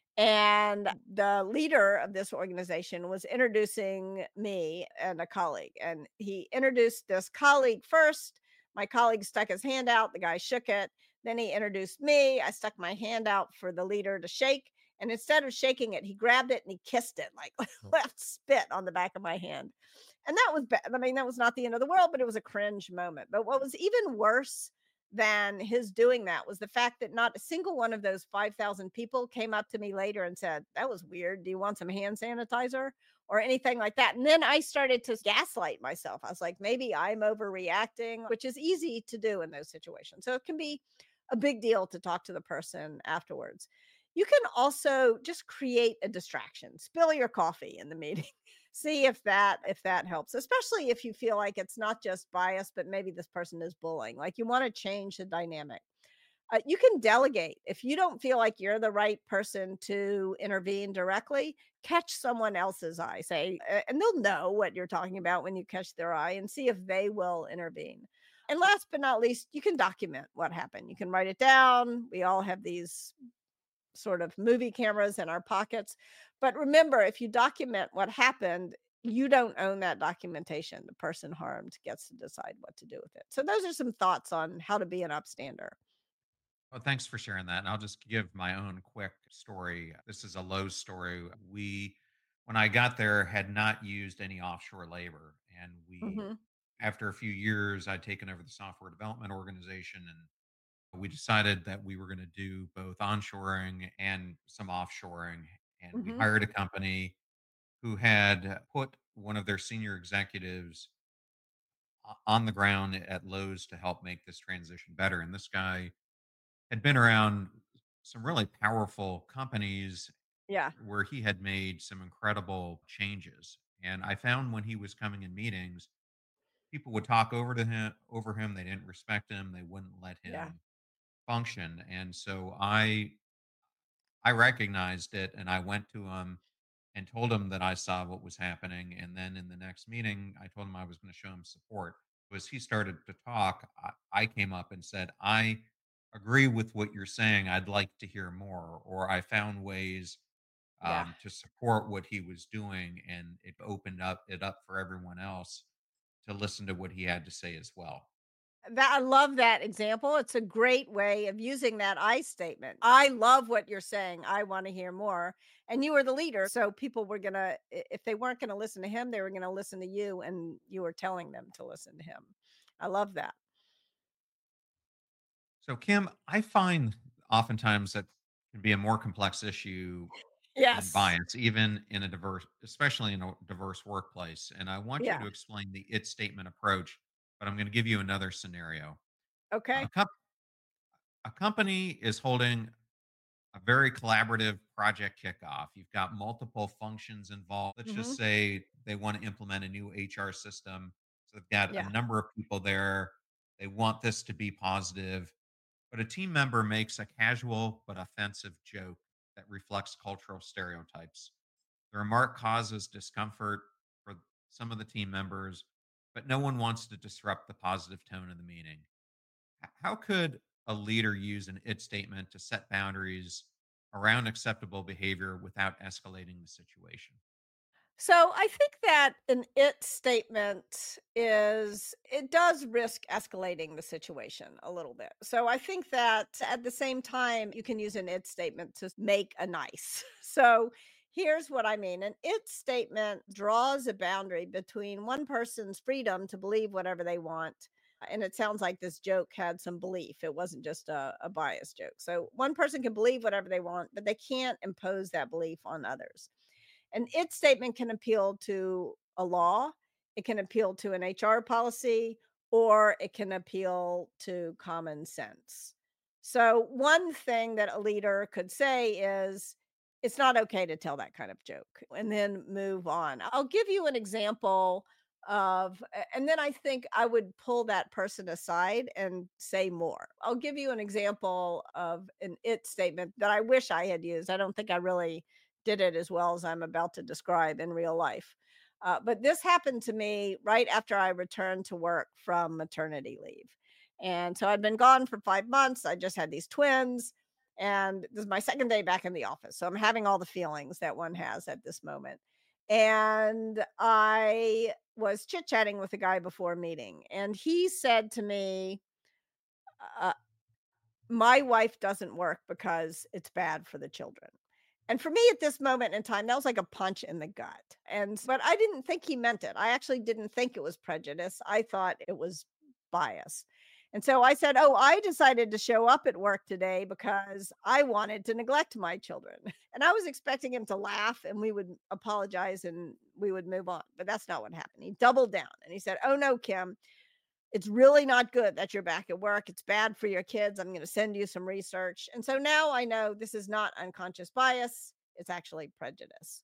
And the leader of this organization was introducing me and a colleague. And he introduced this colleague first. My colleague stuck his hand out. The guy shook it. Then he introduced me. I stuck my hand out for the leader to shake. And instead of shaking it, he grabbed it and he kissed it, like left spit on the back of my hand. And that was bad. I mean, that was not the end of the world, but it was a cringe moment. But what was even worse than his doing that was the fact that not a single one of those five thousand people came up to me later and said, that was weird. Do you want some hand sanitizer or anything like that? And then I started to gaslight myself. I was like, maybe I'm overreacting, which is easy to do in those situations. So it can be a big deal to talk to the person afterwards. You can also just create a distraction. Spill your coffee in the meeting. See if that if that helps, especially if you feel like it's not just bias, but maybe this person is bullying. Like you want to change the dynamic. Uh, you can delegate. If you don't feel like you're the right person to intervene directly, catch someone else's eye. Say, uh, and they'll know what you're talking about when you catch their eye, and see if they will intervene. And last but not least, you can document what happened. You can write it down. We all have these sort of movie cameras in our pockets. But remember, if you document what happened, you don't own that documentation. The person harmed gets to decide what to do with it. So those are some thoughts on how to be an upstander. Well, thanks for sharing that. And I'll just give my own quick story. This is a Lowe's story. We, when I got there, had not used any offshore labor. And we, Mhm. after a few years, I'd taken over the software development organization, and we decided that we were going to do both onshoring and some offshoring. And we Mhm. hired a company who had put one of their senior executives o- on the ground at Lowe's to help make this transition better. And this guy had been around some really powerful companies Yeah. where he had made some incredible changes. And I found when he was coming in meetings, people would talk over to him over him. They didn't respect him. They wouldn't let Yeah. him function. And so I I recognized it and I went to him and told him that I saw what was happening. And then in the next meeting, I told him I was going to show him support. As he started to talk, I, I came up and said, I agree with what you're saying. I'd like to hear more. Or I found ways Yeah. um, to support what he was doing. And it opened up it up for everyone else to listen to what he had to say as well. That I love that example. It's a great way of using that I statement. I love what you're saying. I want to hear more. And you were the leader. So people were going to, if they weren't going to listen to him, they were going to listen to you. And you were telling them to listen to him. I love that. So, Kim, I find oftentimes that can be a more complex issue than Yes. bias, even in a diverse, especially in a diverse workplace. And I want you Yeah. to explain the it statement approach, but I'm going to give you another scenario. A, Okay. com- a company is holding a very collaborative project kickoff. You've got multiple functions involved. Let's just Hmm. say they want to implement a new H R system. So they've got a Yeah. number of people there. They want this to be positive, but a team member makes a casual but offensive joke that reflects cultural stereotypes. The remark causes discomfort for some of the team members, but no one wants to disrupt the positive tone of the meeting. H- How could a leader use an it statement to set boundaries around acceptable behavior without escalating the situation? So I think that an it statement is, it does risk escalating the situation a little bit. So I think that at the same time, you can use an it statement to make a nice. So here's what I mean. An it statement draws a boundary between one person's freedom to believe whatever they want. And it sounds like this joke had some belief. It wasn't just a, a bias joke. So one person can believe whatever they want, but they can't impose that belief on others. An it statement can appeal to a law, it can appeal to an H R policy, or it can appeal to common sense. So, one thing that a leader could say is, it's not okay to tell that kind of joke, and then move on. I'll give you an example of, a- and then I think I would pull that person aside and say more. I'll give you an example of an it statement that I wish I had used. I don't think I really did it as well as I'm about to describe in real life. Uh, but this happened to me right after I returned to work from maternity leave. And so I'd been gone for five months. I just had these twins. And this is my second day back in the office. So I'm having all the feelings that one has at this moment. And I was chit chatting with a guy before a meeting. And he said to me, uh, my wife doesn't work because it's bad for the children. And for me at this moment in time, that was like a punch in the gut. And but I didn't think he meant it. I actually didn't think it was prejudice. I thought it was bias. And so I said, "Oh, I decided to show up at work today because I wanted to neglect my children." And I was expecting him to laugh and we would apologize and we would move on. But that's not what happened. He doubled down and he said, "Oh no, Kim, it's really not good that you're back at work. It's bad for your kids. I'm going to send you some research." And so now I know this is not unconscious bias, it's actually prejudice.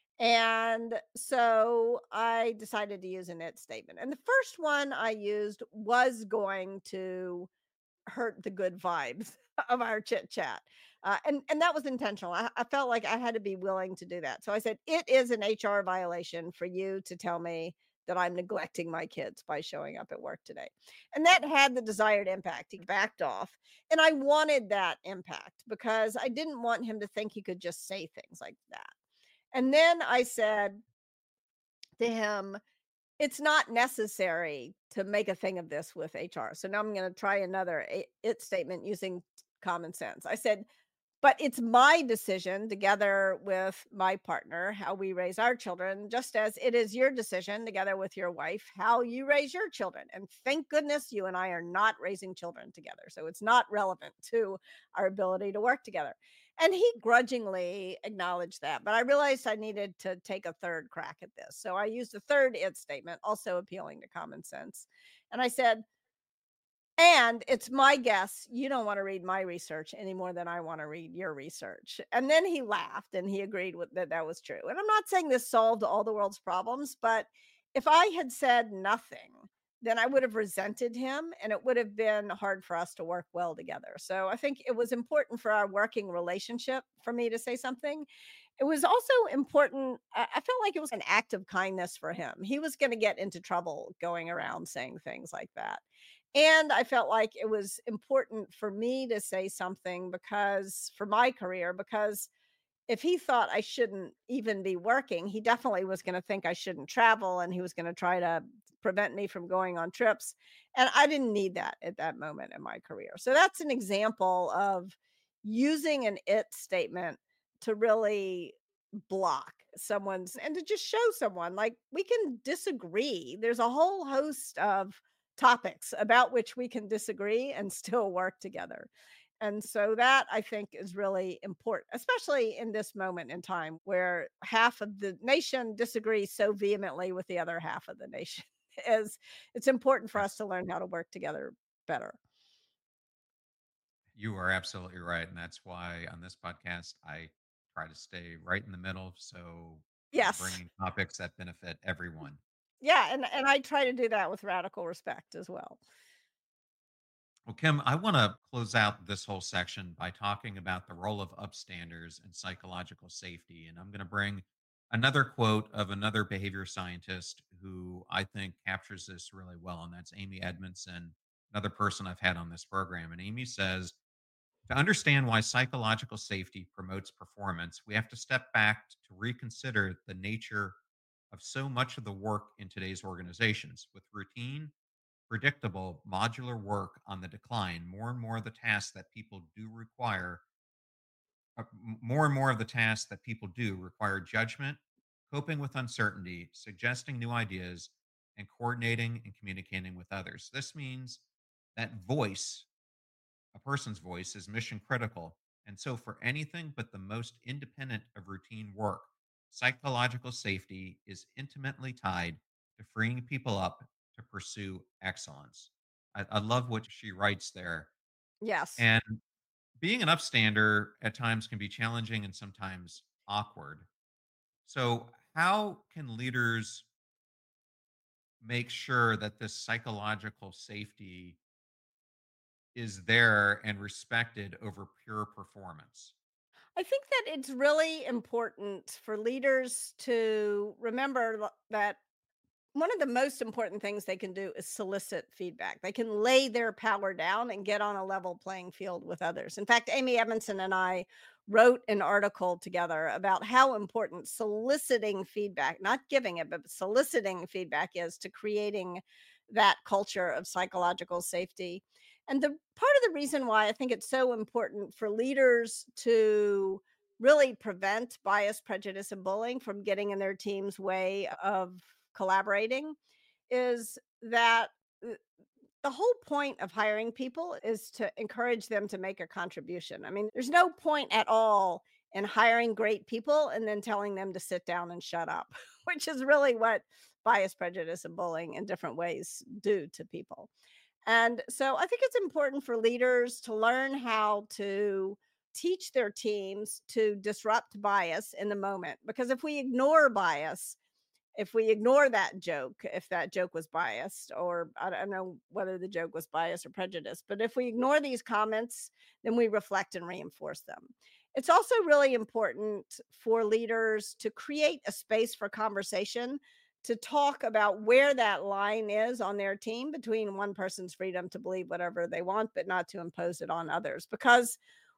And so I decided to use an it statement. And the first one I used was going to hurt the good vibes of our chit chat. Uh, and, and that was intentional. I, I felt like I had to be willing to do that. So I said, it is an H R violation for you to tell me that I'm neglecting my kids by showing up at work today. And that had the desired impact. He backed off. And I wanted that impact because I didn't want him to think he could just say things like that. And then I said, to him, it's not necessary to make a thing of this with H R. So now I'm going to try another a- it statement using common sense. I said, but it's my decision together with my partner how we raise our children, just as it is your decision together with your wife how you raise your children. And thank goodness you and I are not raising children together. So it's not relevant to our ability to work together. And he grudgingly acknowledged that. But I realized I needed to take a third crack at this. So I used a third it statement, also appealing to common sense. And I said, and it's my guess you don't wanna read my research any more than I wanna read your research. And then he laughed and he agreed with that that was true. And I'm not saying this solved all the world's problems, but if I had said nothing, then I would have resented him and it would have been hard for us to work well together. So I think it was important for our working relationship for me to say something. It was also important. I I felt like it was an act of kindness for him. He was gonna get into trouble going around saying things like that. And I felt like it was important for me to say something because for my career, because if he thought I shouldn't even be working, he definitely was gonna think I shouldn't travel, and he was gonna try to prevent me from going on trips, and I didn't need that at that moment in my career. So that's an example of using an "it" statement to really block someone's and to just show someone, like, we can disagree. There's a whole host of topics about which we can disagree and still work together. And so that I think is really important, especially in this moment in time where half of the nation disagrees so vehemently with the other half of the nation. Is it's important for us Yes, to learn how to work together better. you are absolutely right. And that's why on this podcast, I try to stay right in the middle. So we're Yes. bringing topics that benefit everyone. Yeah, and and I try to do that with radical respect as well. Well, Kim, I want to close out this whole section by talking about the role of upstanders and psychological safety. And I'm going to bring another quote of another behavior scientist who I think captures this really well, and that's Amy Edmondson, another person I've had on this program. And Amy says, to understand why psychological safety promotes performance, we have to step back to reconsider the nature of so much of the work in today's organizations. With routine, predictable, modular work on the decline, more and more of the tasks that people do require, uh, m- more and more of the tasks that people do require judgment, coping with uncertainty, suggesting new ideas, and coordinating and communicating with others. This means that voice, a person's voice, is mission critical. And so, for anything but the most independent of routine work, psychological safety is intimately tied to freeing people up to pursue excellence. I, I love what she writes there. Yes. And being an upstander at times can be challenging and sometimes awkward. So, how can leaders make sure that this psychological safety is there and respected over pure performance? I think that it's really important for leaders to remember l- that one of the most important things they can do is solicit feedback. They can lay their power down and get on a level playing field with others. In fact, Amy Edmondson and I wrote an article together about how important soliciting feedback, not giving it, but soliciting feedback is to creating that culture of psychological safety. And the part of the reason why I think it's so important for leaders to really prevent bias, prejudice, and bullying from getting in their team's way of collaborating is that uh, the whole point of hiring people is to encourage them to make a contribution. I mean, there's no point at all in hiring great people and then telling them to sit down and shut up, which is really what bias, prejudice, and bullying in different ways do to people. And so I think it's important for leaders to learn how to teach their teams to disrupt bias in the moment. Because if we ignore bias, if we ignore that joke, if that joke was biased, or I don't know whether the joke was biased or prejudiced, but if we ignore these comments, then we reflect and reinforce them. It's also really important for leaders to create a space for conversation to talk about where that line is on their team between one person's freedom to believe whatever they want, but not to impose it on others. Because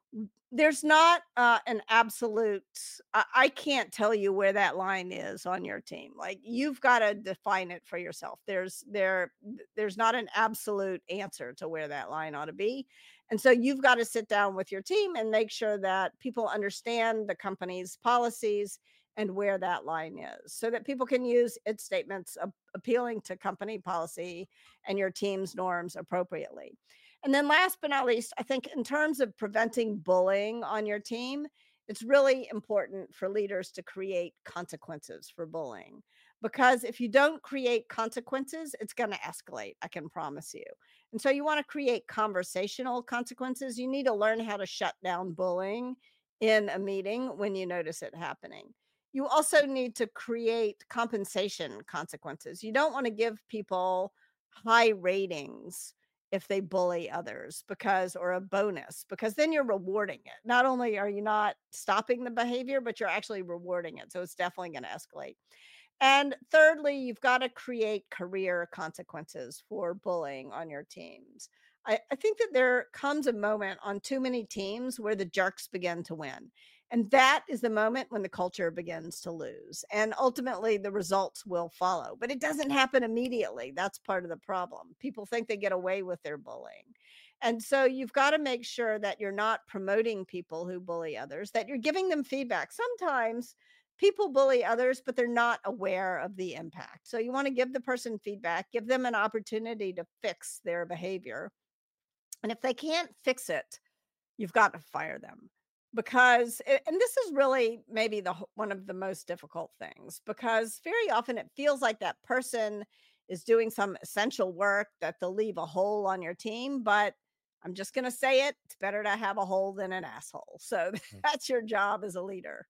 There's not, uh, an absolute I I can't tell you where that line is on your team, like, you've gotta define it for yourself. There's there th there's not an absolute answer to where that line ought to be, and so you've gotta sit down with your team and make sure that people understand the company's policies and where that line is, so that people can use its statements ap appealing to company policy and your team's norms appropriately. And then last but not least, I think in terms of preventing bullying on your team, it's really important for leaders to create consequences for bullying. Because if you don't create consequences, it's going to escalate, I can promise you. And so you want to create conversational consequences. You need to learn how to shut down bullying in a meeting when you notice it happening. You also need to create compensation consequences. You don't want to give people high ratings if they bully others because or a bonus because then you're rewarding it. Not only are you not stopping the behavior, but you're actually rewarding it. So it's definitely going to escalate. And thirdly, you've got to create career consequences for bullying on your teams. I, I think that there comes a moment on too many teams where the jerks begin to win. And that is the moment when the culture begins to lose. And ultimately, the results will follow. But it doesn't happen immediately. That's part of the problem. People think they get away with their bullying. And so you've got to make sure that you're not promoting people who bully others, that you're giving them feedback. Sometimes people bully others, but they're not aware of the impact. So you want to give the person feedback, give them an opportunity to fix their behavior. And if they can't fix it, you've got to fire them. Because a- and this is really maybe the h- one of the most difficult things because very often it feels like that person is doing some essential work that they'll leave a hole on your team, but I'm just going to say it, it's better to have a hole than an asshole. So Mm. that's your job as a leader.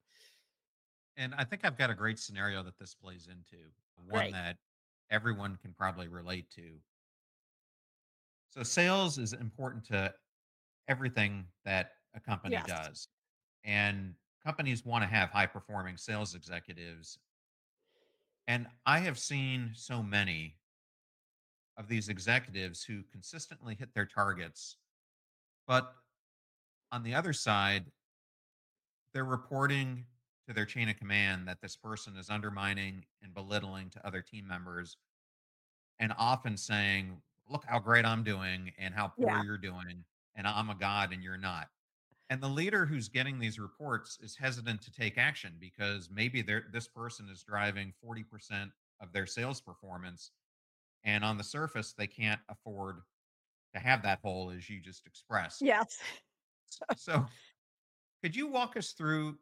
And I think I've got a great scenario that this plays into, one Great. that everyone can probably relate to. So, sales is important to everything that a company Yes. does. And companies want to have high performing sales executives. And I have seen so many of these executives who consistently hit their targets. But on the other side, they're reporting to their chain of command that this person is undermining and belittling to other team members and often saying, "Look how great I'm doing and how poor Yeah. you're doing. And I'm a god and you're not." And the leader who's getting these reports is hesitant to take action because maybe they're, this person is driving forty percent of their sales performance. And on the surface, they can't afford to have that hole, as you just expressed. Yes. S- So, could you walk us through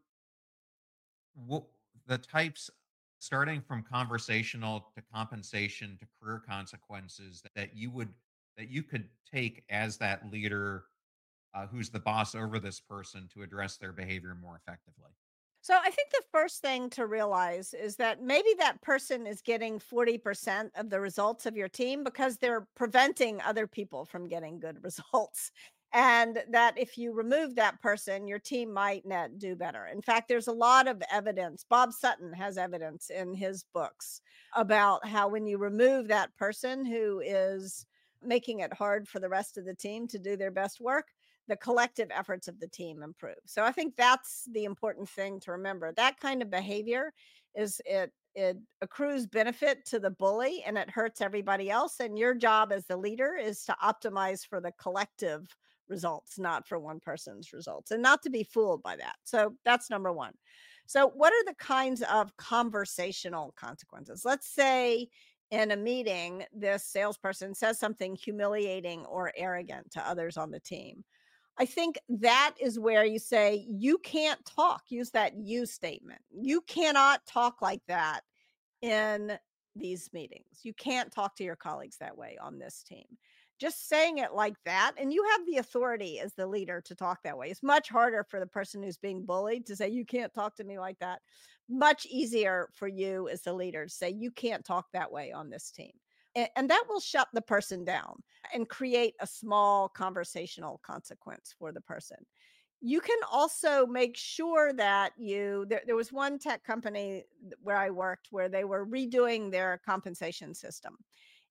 what the types, starting from conversational to compensation to career consequences, that you would that you could take as that leader uh, who's the boss over this person to address their behavior more effectively? So I think the first thing to realize is that maybe that person is getting forty percent of the results of your team because they're preventing other people from getting good results. And that if you remove that person, your team might net do better. In fact, there's a lot of evidence. Bob Sutton has evidence in his books about how when you remove that person who is making it hard for the rest of the team to do their best work, the collective efforts of the team improve. So I think that's the important thing to remember. That kind of behavior is it it accrues benefit to the bully and it hurts everybody else. And your job as the leader is to optimize for the collective results, not for one person's results, and not to be fooled by that. So that's number one. So, what are the kinds of conversational consequences? Let's say in a meeting, this salesperson says something humiliating or arrogant to others on the team. I think that is where you say, "You can't talk." Use that "you" statement. You cannot talk like that in these meetings. You can't talk to your colleagues that way on this team. Just saying it like that, and you have the authority as the leader to talk that way. It's much harder for the person who's being bullied to say, "You can't talk to me like that." Much easier for you as the leader to say, "You can't talk that way on this team." A- And that will shut the person down and create a small conversational consequence for the person. You can also make sure that you there, there was one tech company th- where I worked where they were redoing their compensation system.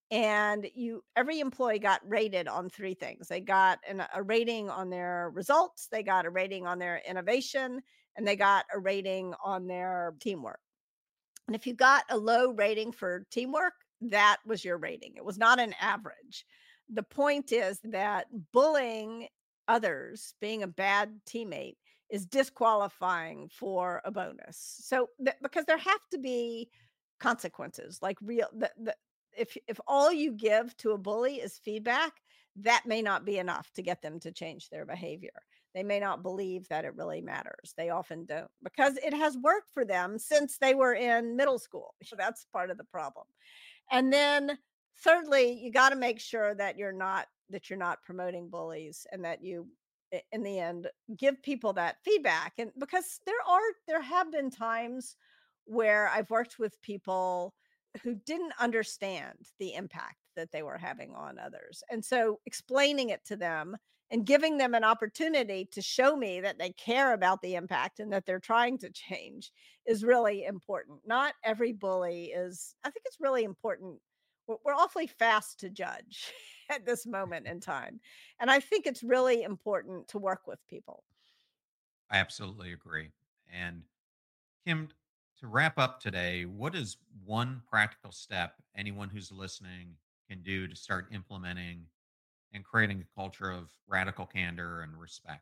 And you every employee got rated on three things. They got an, a rating on their results, they got a rating on their innovation, and they got a rating on their teamwork. And if you got a low rating for teamwork, that was your rating. It was not an average. The point is that bullying others, being a bad teammate, is disqualifying for a bonus. So, th- because there have to be consequences, like real, the, the, if if all you give to a bully is feedback, that may not be enough to get them to change their behavior. They may not believe that it really matters. They often don't because it has worked for them since they were in middle school. So that's part of the problem. And then thirdly, you got to make sure that you're not that you're not promoting bullies and that you i- in the end give people that feedback. And because there are there have been times where I've worked with people who didn't understand the impact that they were having on others. And so explaining it to them and giving them an opportunity to show me that they care about the impact and that they're trying to change is really important. Not every bully is, I think it's really important. We're, we're awfully fast to judge at this moment in time. And I think it's really important to work with people. I absolutely agree. And Kim, to wrap up today, what is one practical step anyone who's listening can do to start implementing and creating a culture of radical candor and respect?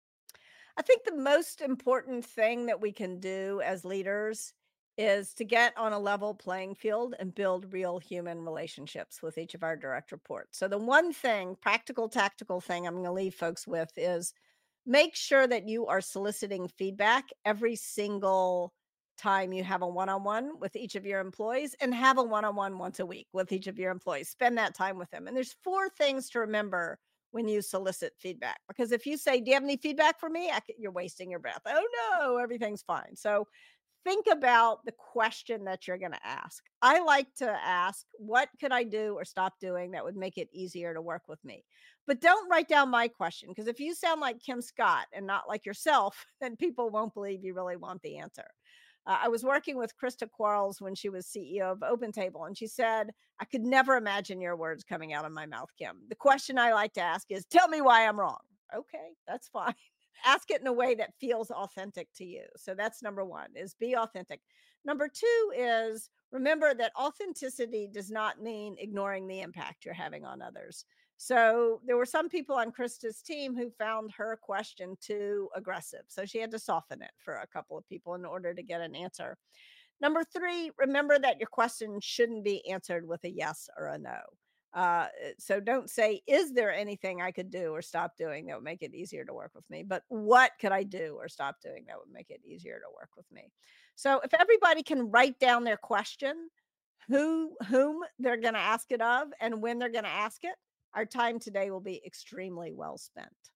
I think the most important thing that we can do as leaders is to get on a level playing field and build real human relationships with each of our direct reports. So, the one thing, practical, tactical thing I'm going to leave folks with is make sure that you are soliciting feedback every single time you have a one-on-one with each of your employees and have a one-on-one once a week with each of your employees. Spend that time with them. And there's four things to remember when you solicit feedback. Because if you say, "Do you have any feedback for me?" I c- you're wasting your breath. Oh no, everything's fine. So think about the question that you're going to ask. I like to ask, what could I do or stop doing that would make it easier to work with me? But don't write down my question because if you sound like Kim Scott and not like yourself, then people won't believe you really want the answer. Uh, I was working with Krista Quarles when she was C E O of OpenTable, and she said, "I could never imagine your words coming out of my mouth, Kim. The question I like to ask is, tell me why I'm wrong." Okay, that's fine. Ask it in a way that feels authentic to you. So that's number one is be authentic. Number two is remember that authenticity does not mean ignoring the impact you're having on others. So there were some people on Krista's team who found her question too aggressive. So she had to soften it for a couple of people in order to get an answer. Number three, remember that your question shouldn't be answered with a yes or a no. Uh, eh, so don't say, "Is there anything I could do or stop doing that would make it easier to work with me?" But what could I do or stop doing that would make it easier to work with me? So if everybody can write down their question, who whom they're going to ask it of, and when they're going to ask it, our time today will be extremely well spent.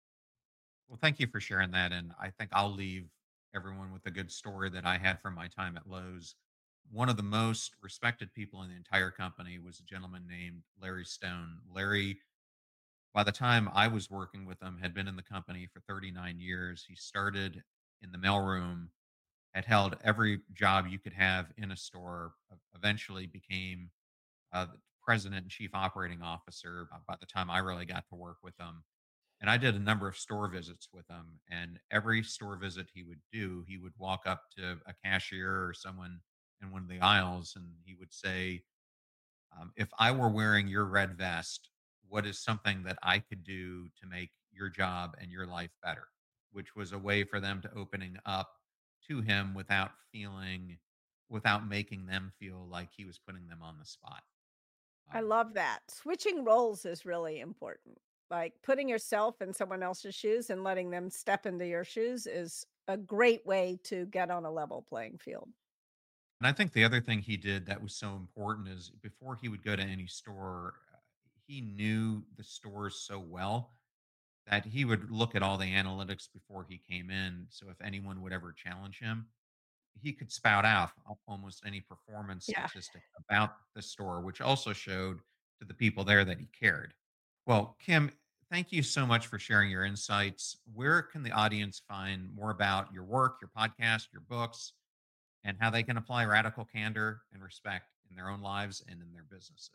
Well, thank you for sharing that. And I think I'll leave everyone with a good story that I had from my time at Lowe's. One of the most respected people in the entire company was a gentleman named Larry Stone. Larry, by the time I was working with him, had been in the company for thirty-nine years. He started in the mailroom, had held every job you could have in a store, e- eventually became uh, the president and chief operating officer by by the time I really got to work with him. And I did a number of store visits with him. And every store visit he would do, he would walk up to a cashier or someone in one of the aisles and he would say, um, if I were wearing your red vest, what is something that I could do to make your job and your life better? Which was a way for them to opening up to him without feeling, without making them feel like he was putting them on the spot. I Um, love that. Switching roles is really important. Like putting yourself in someone else's shoes and letting them step into your shoes is a great way to get on a level playing field. And I think the other thing he did that was so important is before he would go to any store, uh, he knew the stores so well that he would look at all the analytics before he came in. So if anyone would ever challenge him, he could spout out al- almost any performance Yeah. statistic about the store, which also showed to the people there that he cared. Well, Kim, thank you so much for sharing your insights. Where can the audience find more about your work, your podcast, your books, and how they can apply radical candor and respect in their own lives and in their businesses?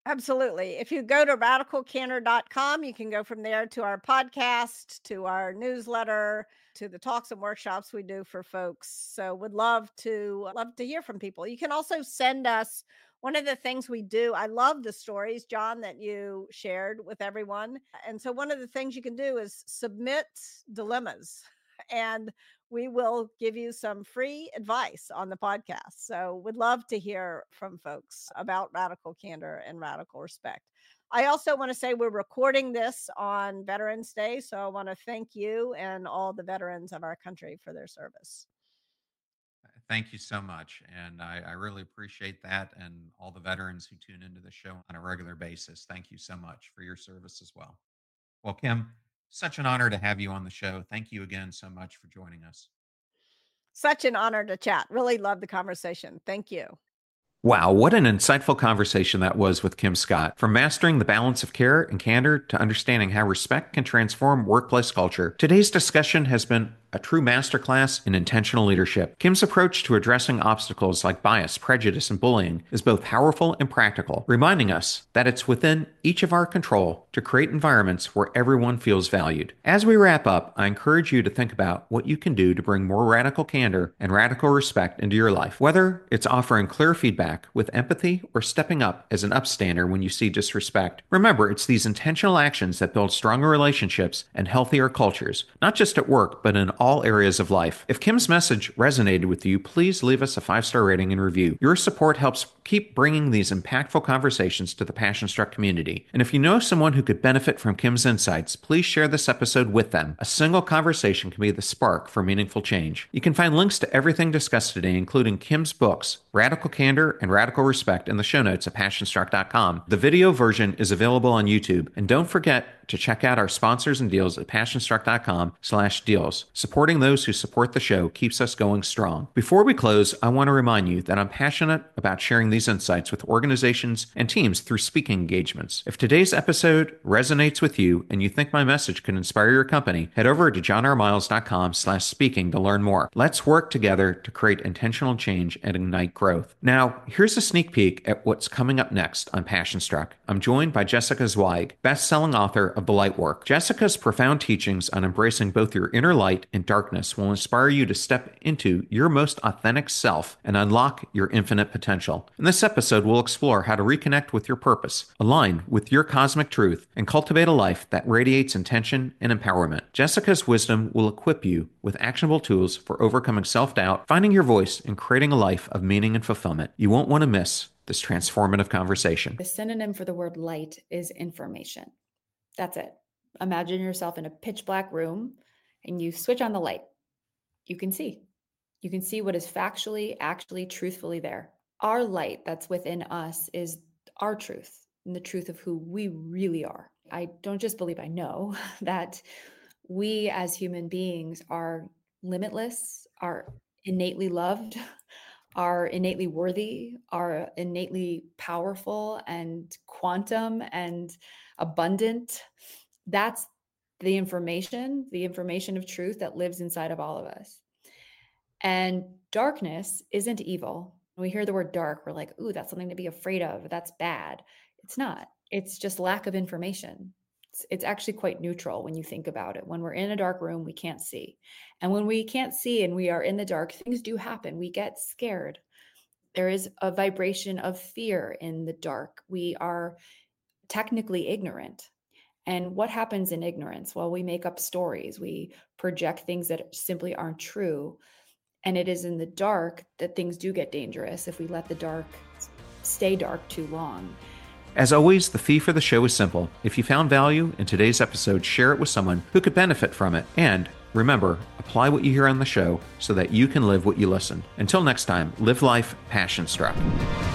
Absolutely. If you go to radical candor dot com, you can go from there to our podcast, to our newsletter, to the talks and workshops we do for folks. So would love to love to hear from people. You can also send us one of the things we do. I love the stories, John, that you shared with everyone. And so one of the things you can do is submit dilemmas, and we will give you some free advice on the podcast. So would love to hear from folks about radical candor and radical respect. I also want to say we're recording this on Veterans Day. So I want to thank you and all the veterans of our country for their service. Thank you so much. And I, I really appreciate that. And all the veterans who tune into the show on a regular basis, thank you so much for your service as well. Well, Kim, such an honor to have you on the show. Thank you again so much for joining us. Such an honor to chat. Really love the conversation. Thank you. Wow, what an insightful conversation that was with Kim Scott. From mastering the balance of care and candor to understanding how respect can transform workplace culture, today's discussion has been a true masterclass in intentional leadership. Kim's approach to addressing obstacles like bias, prejudice, and bullying is both powerful and practical, reminding us that it's within each of our control to create environments where everyone feels valued. As we wrap up, I encourage you to think about what you can do to bring more radical candor and radical respect into your life, whether it's offering clear feedback with empathy or stepping up as an upstander when you see disrespect. Remember, it's these intentional actions that build stronger relationships and healthier cultures, not just at work, but in all areas of life. If Kim's message resonated with you, please leave us a five-star rating and review. Your support helps keep bringing these impactful conversations to the Passion Struck community. And if you know someone who could benefit from Kim's insights, please share this episode with them. A single conversation can be the spark for meaningful change. You can find links to everything discussed today, including Kim's books, Radical Candor and Radical Respect, in the show notes at passion struck dot com. The video version is available on YouTube. And don't forget to check out our sponsors and deals at passion struck dot com slash deals. Supporting those who support the show keeps us going strong. Before we close, I want to remind you that I'm passionate about sharing these insights with organizations and teams through speaking engagements. If today's episode resonates with you and you think my message could inspire your company, head over to john r miles dot com slash speaking to learn more. Let's work together to create intentional change and ignite growth. Now, here's a sneak peek at what's coming up next on Passion Struck. I'm joined by Jessica Zweig, best-selling author of The Light Work. Jessica's profound teachings on embracing both your inner light and darkness will inspire you to step into your most authentic self and unlock your infinite potential. In this episode, we'll explore how to reconnect with your purpose, align with your cosmic truth, and cultivate a life that radiates intention and empowerment. Jessica's wisdom will equip you with actionable tools for overcoming self-doubt, finding your voice, and creating a life of meaning and fulfillment. You won't want to miss this transformative conversation. The synonym for the word light is information. That's it. Imagine yourself in a pitch black room and you switch on the light. You can see. You can see what is factually, actually, truthfully there. Our light that's within us is our truth and the truth of who we really are. I don't just believe, I know that we as human beings are limitless, are innately loved, are innately worthy, are innately powerful and quantum and abundant. That's the information, the information of truth that lives inside of all of us. And darkness isn't evil. When we hear the word dark, we're like, ooh, that's something to be afraid of. That's bad. It's not. It's just lack of information. It's, it's actually quite neutral when you think about it. When we're in a dark room, we can't see. And when we can't see and we are in the dark, things do happen. We get scared. There is a vibration of fear in the dark. We are technically ignorant. And what happens in ignorance? Well, we make up stories. We project things that simply aren't true. And it is in the dark that things do get dangerous if we let the dark stay dark too long. As always, the fee for the show is simple. If you found value in today's episode, share it with someone who could benefit from it. And remember, apply what you hear on the show so that you can live what you listen. Until next time, live life passion struck.